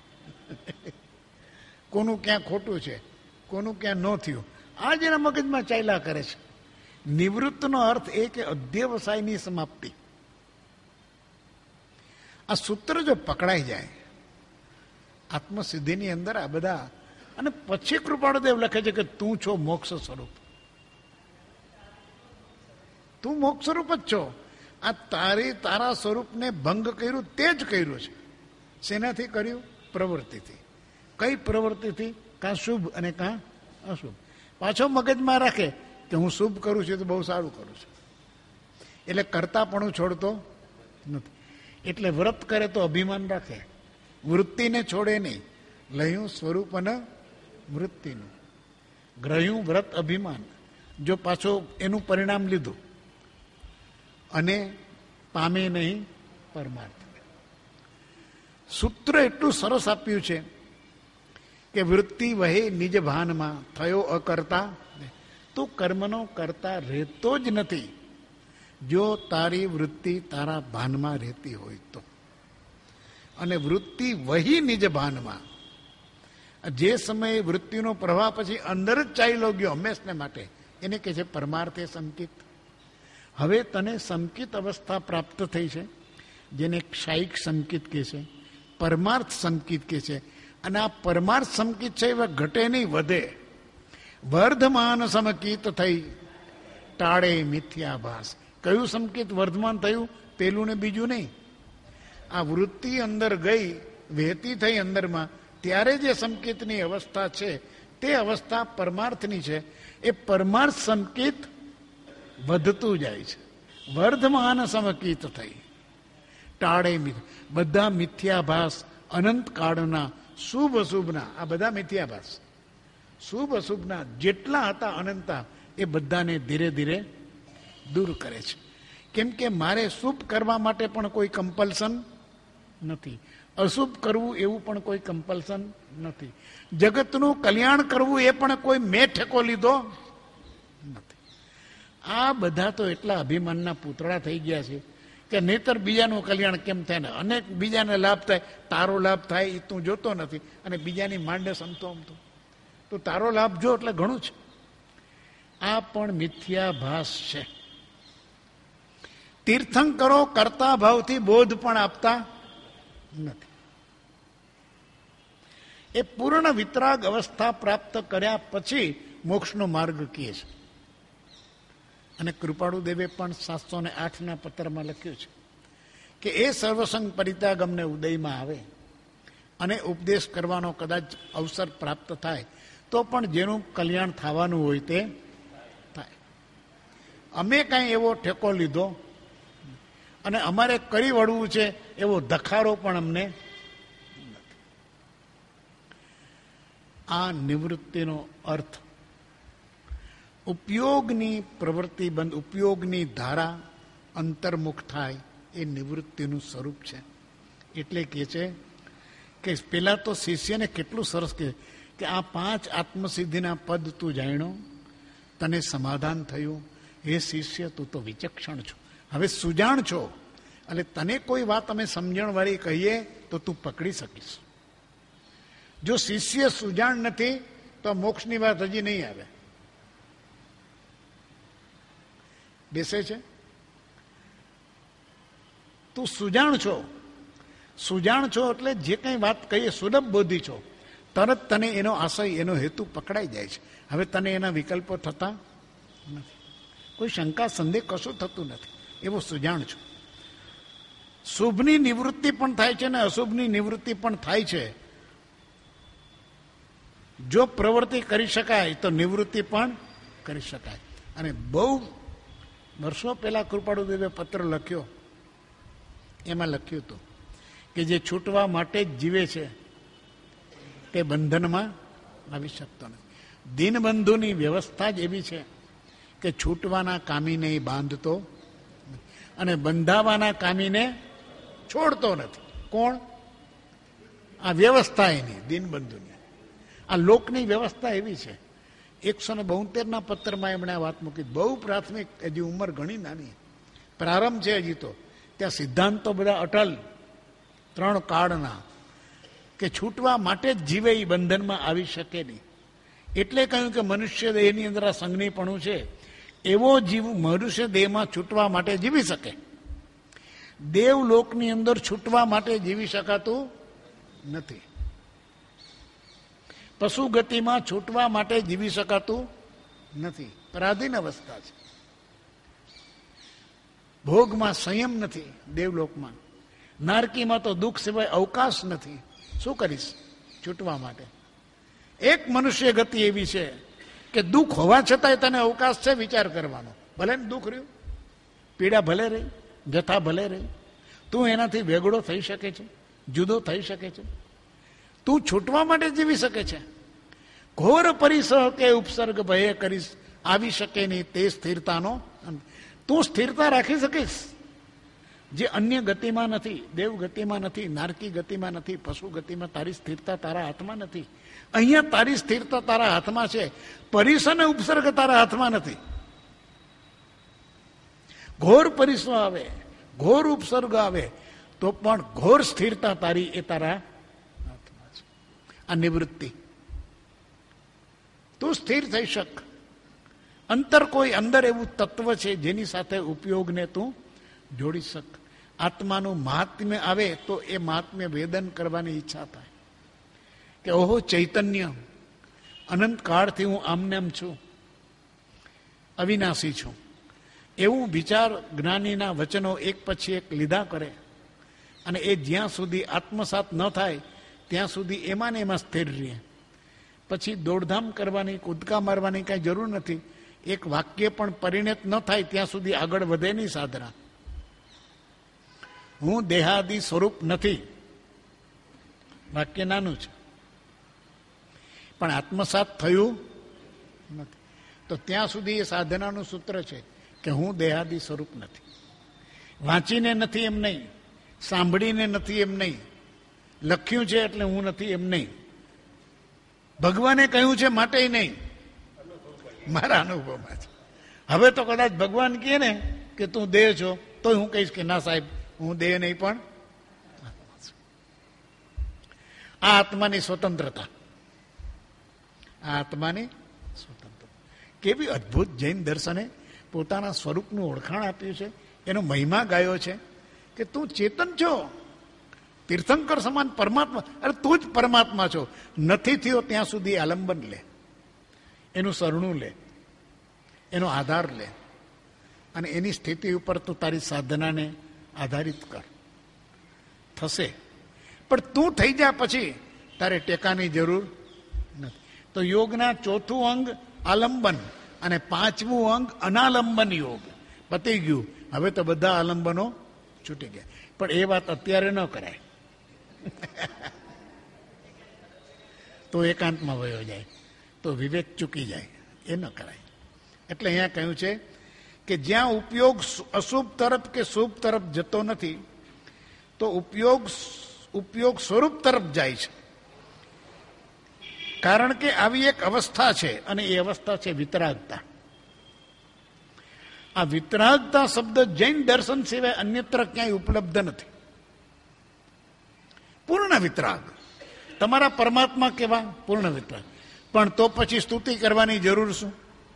કોનું ક્યાં ખોટું છે, કોનું ક્યાં ન થયું. આ જ એના મગજમાં ચાલ્યા કરે છે. નિવૃત્તનો અર્થ એ કે અધ્યવસાયની સમાપ્તિ. આ સૂત્ર જો પકડાઈ જાય આત્મસિદ્ધિની અંદર આ બધા, અને પછી કૃપાળુદેવ લખે છે કે તું છો મોક્ષ સ્વરૂપ. તું મોક્ષ સ્વરૂપ જ છો. આ તારી તારા સ્વરૂપને ભંગ કર્યું તે જ કર્યું છે. શેનાથી કર્યું? પ્રવૃત્તિથી. કઈ પ્રવૃત્તિથી? કાં શુભ અને કાં અશુભ. પાછો મગજમાં રાખે કે હું શુભ કરું છું તો બહુ સારું કરું છું, એટલે કરતાપણું છોડતો નથી. એટલે વ્રત કરે તો અભિમાન રાખે, વૃત્તિને છોડે નહીં. લયું સ્વરૂપ અને વૃત્તિનું, ગ્રહ્યું વ્રત અભિમાન. જો પાછો એનું પરિણામ લીધું અને પામે નહીં પરમાર્થ. સૂત્ર એટલું સરસ આપ્યું છે કે વૃત્તિ વહે નિજ ભાનમાં, થયો અકર્તા તો કર્મનો કરતા રહેતો જ નથી. જો તારી વૃત્તિ તારા ભાનમાં રહેતી હોય તો. અને વૃત્તિ વહી નિજ ભાનમાં, જે સમયે વૃત્તિનો પ્રવાહ પછી અંદર જ ચાલ્યો ગયો હંમેશને માટે, એને કહે છે પરમાર્થે સંકિત. હવે તને સંકિત અવસ્થા પ્રાપ્ત થઈ છે, જેને ક્ષાયિક સંકિત કહે છે, પરમાર્થ સંકિત કહે છે. અને આ પરમાર્થ સંકિત છે એવા ઘટે નહીં, વધે. વર્ધમાન સમકિત થઈ ટાળે મિથ્યાભાસ. કયું સંકિત વર્ધમાન થયું? પેલું ને બીજું નહીં. આ વૃત્તિ અંદર ગઈ, વહેતી થઈ અંદરમાં, ત્યારે જે સંકેતની અવસ્થા છે તે અવસ્થા પરમાર્થની છે. એ પરમાર્થ સંકેત વધતું જાય છે. વર્ધમાન સમકિત થઈ ટાળે મિથ્યા. બધા મિથ્યાભાસ અનંત કાળના શુભ અશુભના, આ બધા મિથ્યાભાસ શુભ અશુભના જેટલા હતા અનંતા, એ બધાને ધીરે ધીરે દૂર કરે છે. કેમ કે મારે શુભ કરવા માટે પણ કોઈ કમ્પલ્શન નથી, અશુભ કરવું એવું પણ કોઈ કમ્પલ્શન નથી, જગતનું કલ્યાણ કરવું એ પણ કોઈ મેં ઠેકો લીધો આ બધા તો એટલા અભિમાનના પૂતળા થઈ ગયા છે કે નહીતર બીજાનું કલ્યાણ કેમ થાય ને અનેક બીજાને લાભ થાય, તારો લાભ થાય એ તું જોતો નથી અને બીજાની માંડે સમતો અમતો તો તારો લાભ જો એટલે ઘણું છે. આ પણ મિથ્યાભાસ છે. તીર્થંકરો કરતા ભાવથી બોધ પણ આપતા નથી. એ પૂર્ણ વિતરાગ અવસ્થા પ્રાપ્ત કર્યા પછી મોક્ષનો માર્ગ કહે છે. અને કૃપાળુ દેવે પણ સાતસો ને આઠના પત્રમાં લખ્યું છે કે એ સર્વસંગ પરિત્યાગ અમને ઉદયમાં આવે અને ઉપદેશ કરવાનો કદાચ અવસર પ્રાપ્ત થાય તો પણ જેનું કલ્યાણ થવાનું હોય તે થાય. અમે કાંઈ એવો ઠેકો લીધો અને અમારે કરી વળવું છે એવો ધખારો પણ અમને નથી. આ નિવૃત્તિનો અર્થ ઉપયોગની પ્રવૃત્તિ બંધ, ઉપયોગની ધારા અંતર્મુખ થાય એ નિવૃત્તિનું સ્વરૂપ છે. એટલે કહે છે કે પેલા તો શિષ્યને કેટલું સરસ કહે કે આ પાંચ આત્મસિદ્ધિના પદ તું જાણ્યો, તને સમાધાન થયું, હે શિષ્ય તું તો વિચક્ષણ છો, હવે સુજાણ છો, એટલે તને કોઈ વાત અમે સમજણવાળી કહીએ તો તું પકડી શકીશ. જો શિષ્ય સુજાણ નથી તો મોક્ષની વાત હજી નહીં આવે. બેસે છે તું સુજાણ છો, સુજાણ છો એટલે જે કંઈ વાત કહીએ સુલભ બોધી છો, તરત તને એનો આશય એનો હેતુ પકડાઈ જાય છે. હવે તને એના વિકલ્પો થતા નથી, કોઈ શંકા સંદેહ કશું થતું નથી, એવો સુજાણ છો. શુભની નિવૃત્તિ પણ થાય છે ને અશુભની નિવૃત્તિ પણ થાય છે. જો પ્રવૃત્તિ કરી શકાય તો નિવૃત્તિ પણ કરી શકાય. અને બહુ વર્ષો પહેલા કૃપાળુદેવે પત્ર લખ્યો, એમાં લખ્યું હતું કે જે છૂટવા માટે જ જીવે છે તે બંધનમાં આવી શકતો નથી. દીનબંધુની વ્યવસ્થા જ એવી છે કે છૂટવાના કામીને બાંધતો અને બંધાવાના કામીને છોડતો નથી. કોણ? આ વ્યવસ્થા એની દીનબંધુની. આ લોકની વ્યવસ્થા એવી છે. એકસો ને બોતેરના પત્રમાં એમણે આ વાત મૂકી. બહુ પ્રાથમિક, હજી ઉંમર ઘણી નાની, પ્રારંભ છે હજી તો. ત્યાં સિદ્ધાંતો બધા અટલ ત્રણ કાળના કે છૂટવા માટે જ જીવે એ બંધનમાં આવી શકે નહીં. એટલે કહ્યું કે મનુષ્ય દેહની અંદર આ સંજ્ઞીપણું છે, એવો જીવ મનુષ્ય દેહમાં છૂટવા માટે જીવી શકે. દેવલોકની અંદર છૂટવા માટે જીવી શકાતું નથી. પશુ ગતિમાં છૂટવા માટે જીવી શકાતું નથી. પરાધીન અવસ્થા છે. ભોગમાં સંયમ નથી દેવલોકમાં. નારકીમાં તો દુઃખ સિવાય અવકાશ નથી. શું કરીશ છૂટવા માટે? એક મનુષ્ય ગતિ એવી છે કે દુઃખ હોવા છતાંય તને અવકાશ છે વિચાર કરવાનો. ભલે ને દુઃખ રહ્યું, પીડા ભલે રહી, વ્યથા ભલે રહી, તું એનાથી વેગળો થઈ શકે છે, જુદો થઈ શકે છે. તું છૂટવા માટે જીવી શકે છે. ઘોર પરિસહ કે ઉપસર્ગ ભયે કરીશ આવી શકે નહીં તે સ્થિરતાનો. તું સ્થિરતા રાખી શકીશ જે અન્ય ગતિમાં નથી, દેવ ગતિમાં નથી, નારકી ગતિમાં નથી, પશુ ગતિમાં. તારી સ્થિરતા તારા હાથમાં નથી. અહીંયા તારી સ્થિરતા તારા હાથમાં છે. પરિસહ અને ઉપસર્ગ તારા હાથમાં નથી. ઘોર પરિસહ આવે, ઘોર ઉપસર્ગ આવે તો પણ ઘોર સ્થિરતા તારી એ તારા હાથમાં છે. આ નિવૃત્તિ. તું સ્થિર થઈ શક. અંતર કોઈ અંદર એવું તત્વ છે જેની સાથે ઉપયોગને તું જોડી શક. આત્માનું મહાત્મ્ય આવે તો એ મહાત્મ્ય વેદન કરવાની ઈચ્છા થાય કે ઓહો ચૈતન્ય, અનંત કાળથી હું આમને આમ છું, અવિનાશી છું. એવું વિચાર જ્ઞાનીના વચનો એક પછી એક લીધા કરે અને એ જ્યાં સુધી આત્મસાત ન થાય ત્યાં સુધી એમાં ને એમાં સ્થિર રહે. પછી દોડધામ કરવાની, કૂદકા મારવાની કાંઈ જરૂર નથી. એક વાક્ય પણ પરિણત ન થાય ત્યાં સુધી આગળ વધે નહીં સાધના. હું દેહાદિ સ્વરૂપ નથી, વાક્ય નાનું છે પણ આત્મસાત થયું નથી. તો ત્યાં સુધી એ સાધનાનું સૂત્ર છે કે હું દેહાદિ સ્વરૂપ નથી. વાંચીને નથી એમ નહીં, સાંભળીને નથી એમ નહીં, લખ્યું છે એટલે હું નથી એમ નહીં, ભગવાને કહ્યું છે માટે નહીં, મારા અનુભવમાં છે. હવે તો કદાચ ભગવાન કહે ને કે તું દેહ છો તો હું કહીશ કે ના સાહેબ, હું દેહ નહીં પણ આત્મા છું. આ આત્માની સ્વતંત્રતા, આ આત્માની સ્વતંત્રતા કેવી અદ્ભુત જૈન દર્શને પોતાના સ્વરૂપનું ઓળખાણ આપ્યું છે, એનો મહિમા ગાયો છે કે તું ચેતન છો, તીર્થંકર સમાન પરમાત્મા. અરે તું જ પરમાત્મા છો. નથી થયો ત્યાં સુધી આલંબન લે, એનું સરણું લે, એનો આધાર લે, અને એની સ્થિતિ ઉપર તું તારી સાધનાને આધારિત કર. થશે. પણ તું થઈ જા પછી તારે ટેકાની જરૂર નથી. તો યોગના ચોથું અંગ આલંબન અને પાંચમું અંગ અનાલંબન યોગ પતી ગયું. હવે તો બધા આલંબનો છૂટી ગયા. પણ એ વાત અત્યારે ન કરાય. તો એકાંતમાં વયો જાય, તો વિવેક ચૂકી જાય. એ ન કરાય. એટલે અહીંયા કહ્યું છે કે જ્યાં ઉપયોગ અશુભ તરફ કે શુભ તરફ જતો નથી, તો ઉપયોગ ઉપયોગ સ્વરૂપ તરફ જાય છે. કારણ કે આવી એક અવસ્થા છે, અને એ અવસ્થા છે વિતરાગતા. આ વિતરાગતા શબ્દ જૈન દર્શન સિવાય અન્યત્ર ક્યાંય ઉપલબ્ધ નથી. પૂર્ણ વિતરાગ. તમારા પરમાત્મા કેવા? પૂર્ણ વિતરાગ. પણ તો પછી સ્તુતિ કરવાની જરૂર શું?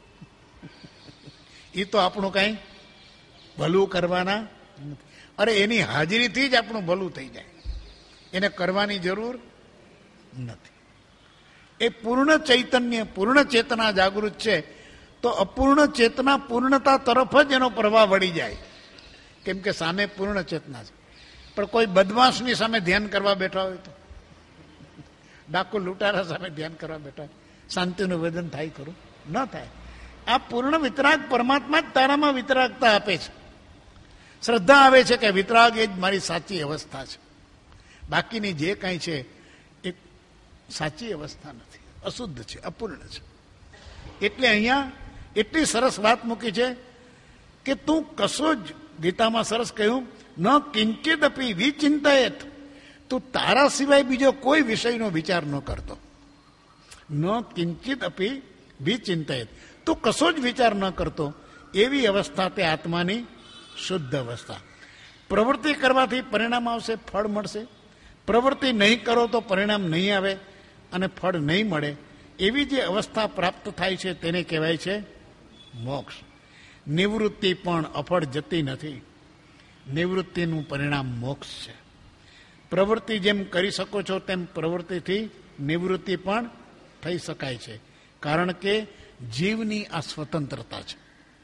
એ તો આપણું કઈ ભલું કરવાના નથી. અરે એની હાજરીથી જ આપણું ભલું થઈ જાય, એને કરવાની જરૂર નથી. એ પૂર્ણ ચૈતન્ય, પૂર્ણ ચેતના જાગૃત છે, તો અપૂર્ણ ચેતના પૂર્ણતા તરફ જ એનો પ્રવાહ વળી જાય. કેમ કે સામે પૂર્ણ ચેતના છે. પણ કોઈ બદમાશની સામે ધ્યાન કરવા બેઠા હોય તો, ડાકુ લૂંટારા સામે ધ્યાન કરવા બેઠા હોય, શાંતિનું વેદન થાય ખરું? ન થાય. આ પૂર્ણ વિતરાગ પરમાત્મા જ તારામાં વિતરાગતા આપે છે. શ્રદ્ધા આવે છે કે વિતરાગ એ જ મારી સાચી અવસ્થા છે. બાકીની જે કાંઈ છે એ સાચી અવસ્થા નથી, અશુદ્ધ છે, અપૂર્ણ છે. એટલે અહીંયા એટલી સરસ વાત મૂકી છે કે તું કશો જ, ગીતામાં સરસ કહ્યું, ન કિંચિત અપી વિચિંતયેત. તું તારા સિવાય બીજો કોઈ વિષયનો વિચાર ન કરતો. ન કિંચિત અપી વિચિંતયેત. તું કશો જ વિચાર ન કરતો. એવી અવસ્થા તે આત્માની શુદ્ધ અવસ્થા. પ્રવૃત્તિ કરવાથી પરિણામ આવશે, ફળ મળશે. પ્રવૃત્તિ નહીં કરો તો પરિણામ નહીં આવે અને ફળ નહીં મળે. એવી જે અવસ્થા પ્રાપ્ત થાય છે તેને કહેવાય છે મોક્ષ. નિવૃત્તિ પણ અફળ જતી નથી. નિવૃત્તિનું પરિણામ મોક્ષ છે. પ્રવૃત્તિ જેમ કરી શકો છો તેમ પ્રવૃત્તિથી નિવૃત્તિ પણ થઈ શકાય છે. કારણ કે જીવની આ સ્વતંત્રતા છે.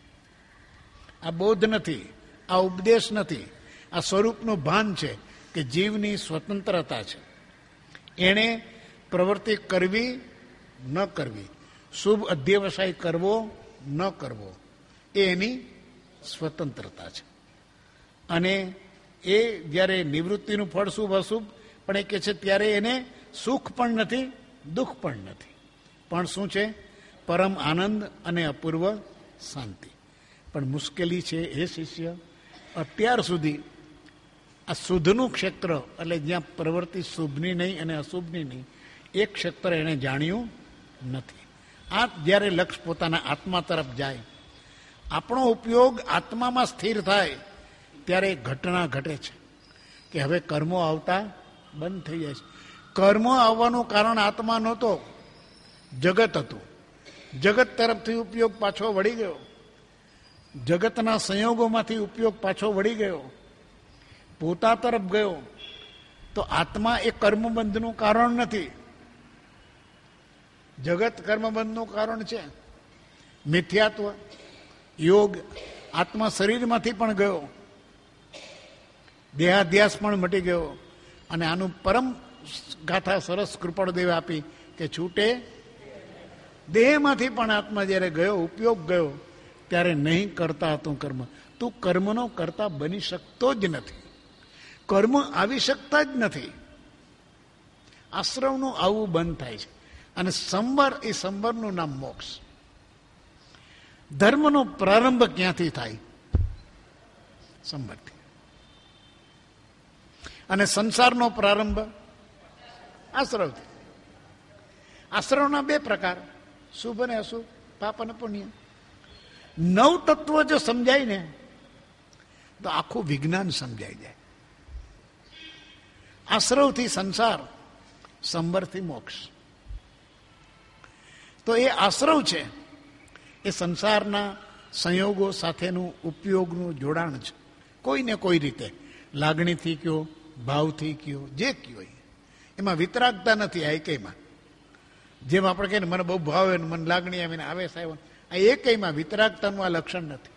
આ બોધ નથી, આ ઉપદેશ નથી, આ સ્વરૂપનું ભાન છે કે જીવની સ્વતંત્રતા છે. એણે પ્રવૃત્તિ કરવી ન કરવી, શુભ અધ્યવસાય કરવો ન કરવો, એ એની સ્વતંત્રતા છે. અને એ જ્યારે નિવૃત્તિનું ફળ શુભ અશુભ પણ એ કહે છે ત્યારે એને સુખ પણ નથી, દુઃખ પણ નથી. પણ શું છે? પરમ આનંદ અને અપૂર્વ શાંતિ. પણ મુશ્કેલી છે એ શિષ્ય, અત્યાર સુધી આ શુદ્ધનું ક્ષેત્ર, એટલે જ્યાં પ્રવૃત્તિ શુભની નહીં અને અશુભની નહીં, એ ક્ષેત્ર એણે જાણ્યું નથી. આ જ્યારે લક્ષ્ય પોતાના આત્મા તરફ જાય, આપણો ઉપયોગ આત્મામાં સ્થિર થાય, ત્યારે ઘટના ઘટે છે કે હવે કર્મો આવતા બંધ થઈ જાય છે. કર્મો આવવાનું કારણ આત્મા નહોતો, જગત હતું. જગત તરફથી ઉપયોગ પાછો વળી ગયો. જગતના સંયોગોમાંથી ઉપયોગ પાછો વળી ગયો, પોતા તરફ ગયો. તો આત્મા એ કર્મબંધનું કારણ નથી. જગત કર્મબંધનું કારણ છે. મિથ્યાત્વ, યોગ, આત્મા શરીરમાંથી પણ ગયો, દેહાધ્યાસ પણ મટી ગયો. અને આનું પરમ ગાથા સરસ કૃપાળદેવે આપી કે છૂટે દેહમાંથી પણ આત્મા જ્યારે ગયો, ઉપયોગ ગયો, ત્યારે નહીં કરતા તું કર્મ. તું કર્મનો કરતા બની શકતો જ નથી. કર્મ આવી શકતા જ નથી. આશ્રમનું આવવું બંધ થાય છે. અને સંવર, એ સંવરનું નામ મોક્ષ. ધર્મનો પ્રારંભ ક્યાંથી થાય? સંવરથી. અને સંસારનો પ્રારંભ આશ્રવથી. આશ્રવના બે પ્રકાર, શુભ અને અશુભ, પાપ અને પુણ્ય. નવ તત્વો જો સમજાય ને તો આખું વિજ્ઞાન સમજાઈ જાય. આશ્રવથી સંસાર, સંબરથી મોક્ષ. તો એ આશ્રવ છે એ સંસારના સંયોગો સાથેનું ઉપયોગનું જોડાણ છે. કોઈને કોઈ રીતે, લાગણીથી કયો, ભાવથી કયો, જે કયો, એમાં વિતરાગતા નથી. આ એકયમાં જેમ આપણે કહીએ ને મને બહુ ભાવ આવે, મને લાગણી આવીને આવેશ આવ્યો, આ એકયમાં વિતરાગતાનું આ લક્ષણ નથી.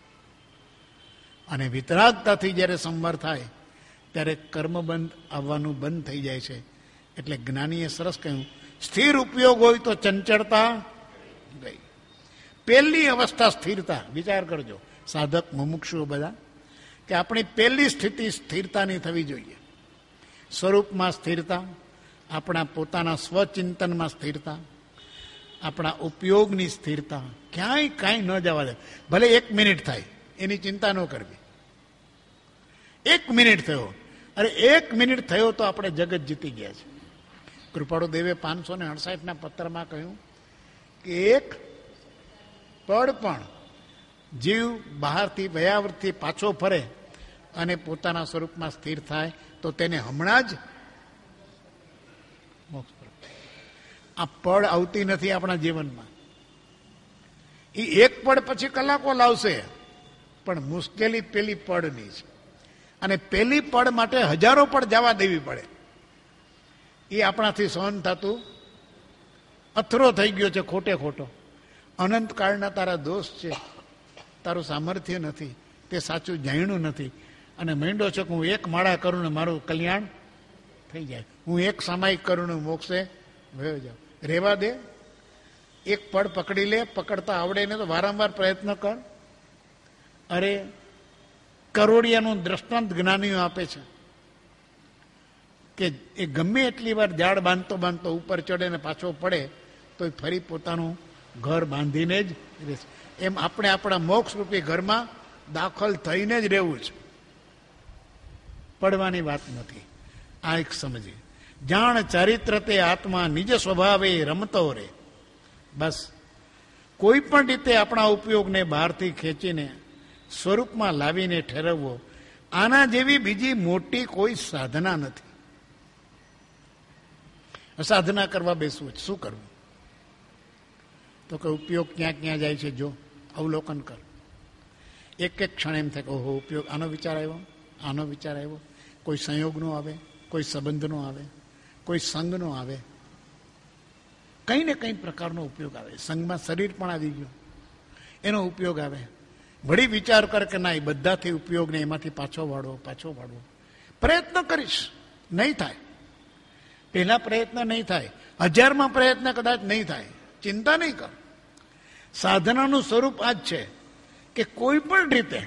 અને વિતરાગતાથી જ્યારે સંવર થાય ત્યારે કર્મબંધ આવવાનું બંધ થઈ જાય છે. એટલે જ્ઞાનીએ સરસ કહ્યું, સ્થિર ઉપયોગ હોય તો ચંચળતા ગઈ. પહેલી અવસ્થા સ્થિરતા. વિચાર કરજો સાધક મુમુક્ષુઓ બધા, કે આપણી પહેલી સ્થિતિ સ્થિરતાની થવી જોઈએ. સ્વરૂપમાં સ્થિરતા, આપણા પોતાના સ્વચિંતનમાં સ્થિરતા, આપણા ઉપયોગની સ્થિરતા. ક્યાંય કાંઈ ન જવા દે. ભલે એક મિનિટ થાય એની ચિંતા ન કરવી. એક મિનિટ થયો, અરે એક મિનિટ થયો તો આપણે જગત જીતી ગયા છે. કૃપાળુ દેવે પાંચસો ને અડસાઠના પત્રમાં કહ્યું કે એક પળ પણ જીવ બહારથી વયાવૃત્તિ પાછો ફરે અને પોતાના સ્વરૂપમાં સ્થિર થાય તો તેને હમણાં જ મોક્ષ પ્રાપ્ત. આ પળ આવતી નથી આપણા જીવનમાં. એ એક પળ પછી કલાકો લાવશે, પણ મુશ્કેલી પેલી પળની છે. અને પેલી પળ માટે હજારો પળ જવા દેવી પડે. એ આપણાથી સહન થતું અથરો થઈ ગયો છે ખોટે ખોટો. અનંતકાળના તારા દોષ છે, તારું સામર્થ્ય નથી, તે સાચું જાણ્યું નથી. અને માંડો છે કે હું એક માળા કરું ને મારું કલ્યાણ થઈ જાય, હું એક સામાયિક કરું ને મોક્ષે વયો જાઉં. રહેવા દે. એક પળ પકડી લે, પકડતા આવડે ને તો વારંવાર પ્રયત્ન કર. અરે કરોડિયાનું દ્રષ્ટાંત જ્ઞાનીઓ આપે છે કે એ ગમે એટલી વાર ઝાડ બાંધતો બાંધતો ઉપર ચડે ને પાછો પડે તો ફરી પોતાનું ઘર બાંધીને જ રહેશે. એમ આપણે આપણા મોક્ષરૂપી ઘરમાં દાખલ થઈને જ રહેવું છે, પડવાની વાત નથી. આ એક સમજી. જાણ ચારિત્ર તે આત્મા નિજ સ્વભાવે રમતો રે. બસ કોઈ પણ રીતે આપણા ઉપયોગને બહારથી ખેંચીને સ્વરૂપમાં લાવીને ઠેરવવો, આના જેવી બીજી મોટી કોઈ સાધના નથી. સાધના કરવા બેસવું છે, શું કરવું? તો કે ઉપયોગ ક્યાં ક્યાં જાય છે જો અવલોકન કર. એક એક ક્ષણ એમ થાય કે ઓહો ઉપયોગ, આનો વિચાર આવ્યો, આનો વિચાર આવ્યો. કોઈ સંયોગનો આવે, કોઈ સંબંધનો આવે, કોઈ સંઘનો આવે, કંઈ ને કંઈ પ્રકારનો ઉપયોગ આવે. સંઘમાં શરીર પણ આવી ગયું, એનો ઉપયોગ આવે. વળી વિચાર કર કે ના, એ બધાથી ઉપયોગ ને એમાંથી પાછો વાળવો, પાછો વાળવો. પ્રયત્ન કરીશ, નહીં થાય. પહેલા પ્રયત્ન નહીં થાય, હજારમાં પ્રયત્ન કદાચ નહીં થાય, ચિંતા નહીં કર. સાધનાનું સ્વરૂપ આ જ છે કે કોઈ પણ રીતે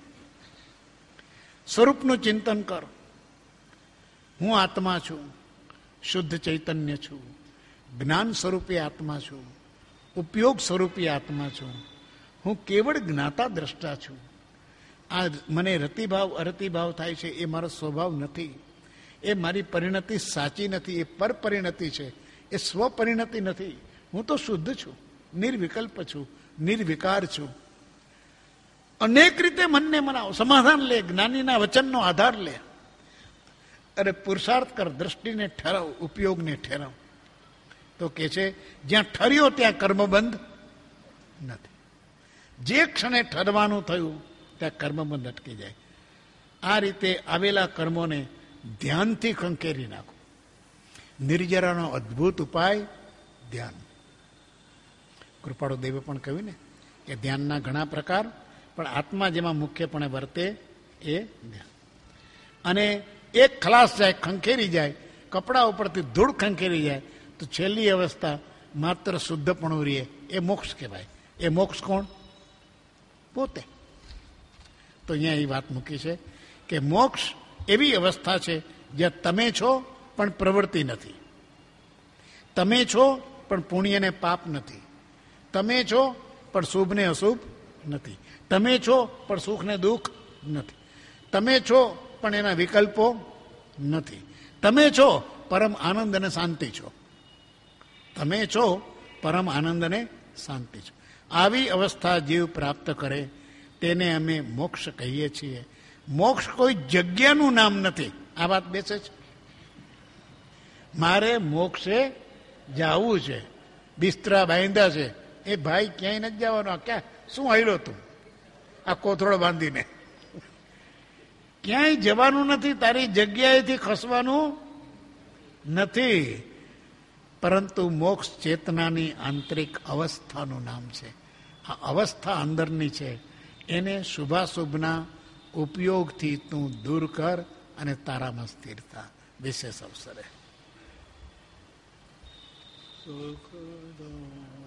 સ્વરૂપનું ચિંતન કર. હું આત્મા છું, શુદ્ધ ચૈતન્ય છું, જ્ઞાન સ્વરૂપી આત્મા છું, ઉપયોગ સ્વરૂપી આત્મા છું, હું કેવળ જ્ઞાતા દ્રષ્ટા છું. આ મને રતિભાવ અરતિભાવ થાય છે એ મારો સ્વભાવ નથી, એ મારી પરિણતિ સાચી નથી, એ પરપરિણતિ છે, એ સ્વપરિણતિ નથી. હું તો શુદ્ધ છું, નિર્વિકલ્પ છું, નિર્વિકાર છું. અનેક રીતે મનને મનાવો, સમાધાન લે, જ્ઞાનીના વચનનો આધાર લે. અરે પુરુષાર્થ કર, દ્રષ્ટિને ઠરાવ, ઉપયોગને ઠેરાવ. તો કે છે જ્યાં ઠર્યો ત્યાં કર્મબંધ નથી. જે ક્ષણે ઠરવાનું થયું ત્યાં કર્મબંધ અટકી જાય. આ રીતે આવેલા કર્મોને ધ્યાનથી ખંખેરી નાખો. નિર્જરાનો અદ્ભુત ઉપાય ધ્યાન. કૃપાળુ દેવે પણ કહ્યું ને કે ધ્યાનના ઘણા પ્રકાર, પણ આત્મા જેમાં મુખ્યપણે વર્તે એ ધ્યાન. અને એક ખલાસ જાય, ખંખેરી જાય, કપડા ઉપરથી ધૂળ ખંખેરી જાય તો છેલ્લી અવસ્થા માત્ર શુદ્ધપણું રહે, એ મોક્ષ કહેવાય. એ મોક્ષ કોણ? પોતે. તો અહીંયા એ વાત મૂકી છે કે મોક્ષ એવી અવસ્થા છે જ્યાં તમે છો પણ પ્રવૃત્તિ નથી, તમે છો પણ પુણ્ય ને પાપ નથી, તમે છો પણ શુભ ને અશુભ નથી, તમે છો પણ સુખ ને દુઃખ નથી, તમે છો પણ એના વિકલ્પો નથી, તમે છો પરમ આનંદ અને શાંતિ છો, તમે છો પરમ આનંદ અને શાંતિ છો. આવી અવસ્થા જીવ પ્રાપ્ત કરે તેને અમે મોક્ષ કહીએ છીએ. મોક્ષ કોઈ જગ્યાનું નામ નથી. આ વાત બેસે છે. મારે મોક્ષે જાવું છે, બિસ્તરા બાંધ્યા છે, એ ભાઈ ક્યાંય નથી જવાનો. ક્યાં શું હાલ્યો તું આ કોથળો બાંધીને? ક્યાંય જવાનું નથી, તારી જગ્યાએથી ખસવાનું નથી. પરંતુ મોક્ષ ચેતનાની આંતરિક અવસ્થાનું નામ છે. આ અવસ્થા અંદરની છે, એને શુભાશુભના ઉપયોગથી તું દૂર કર અને તારામાં સ્થિરતા. વિશેષ અવસરે સુખ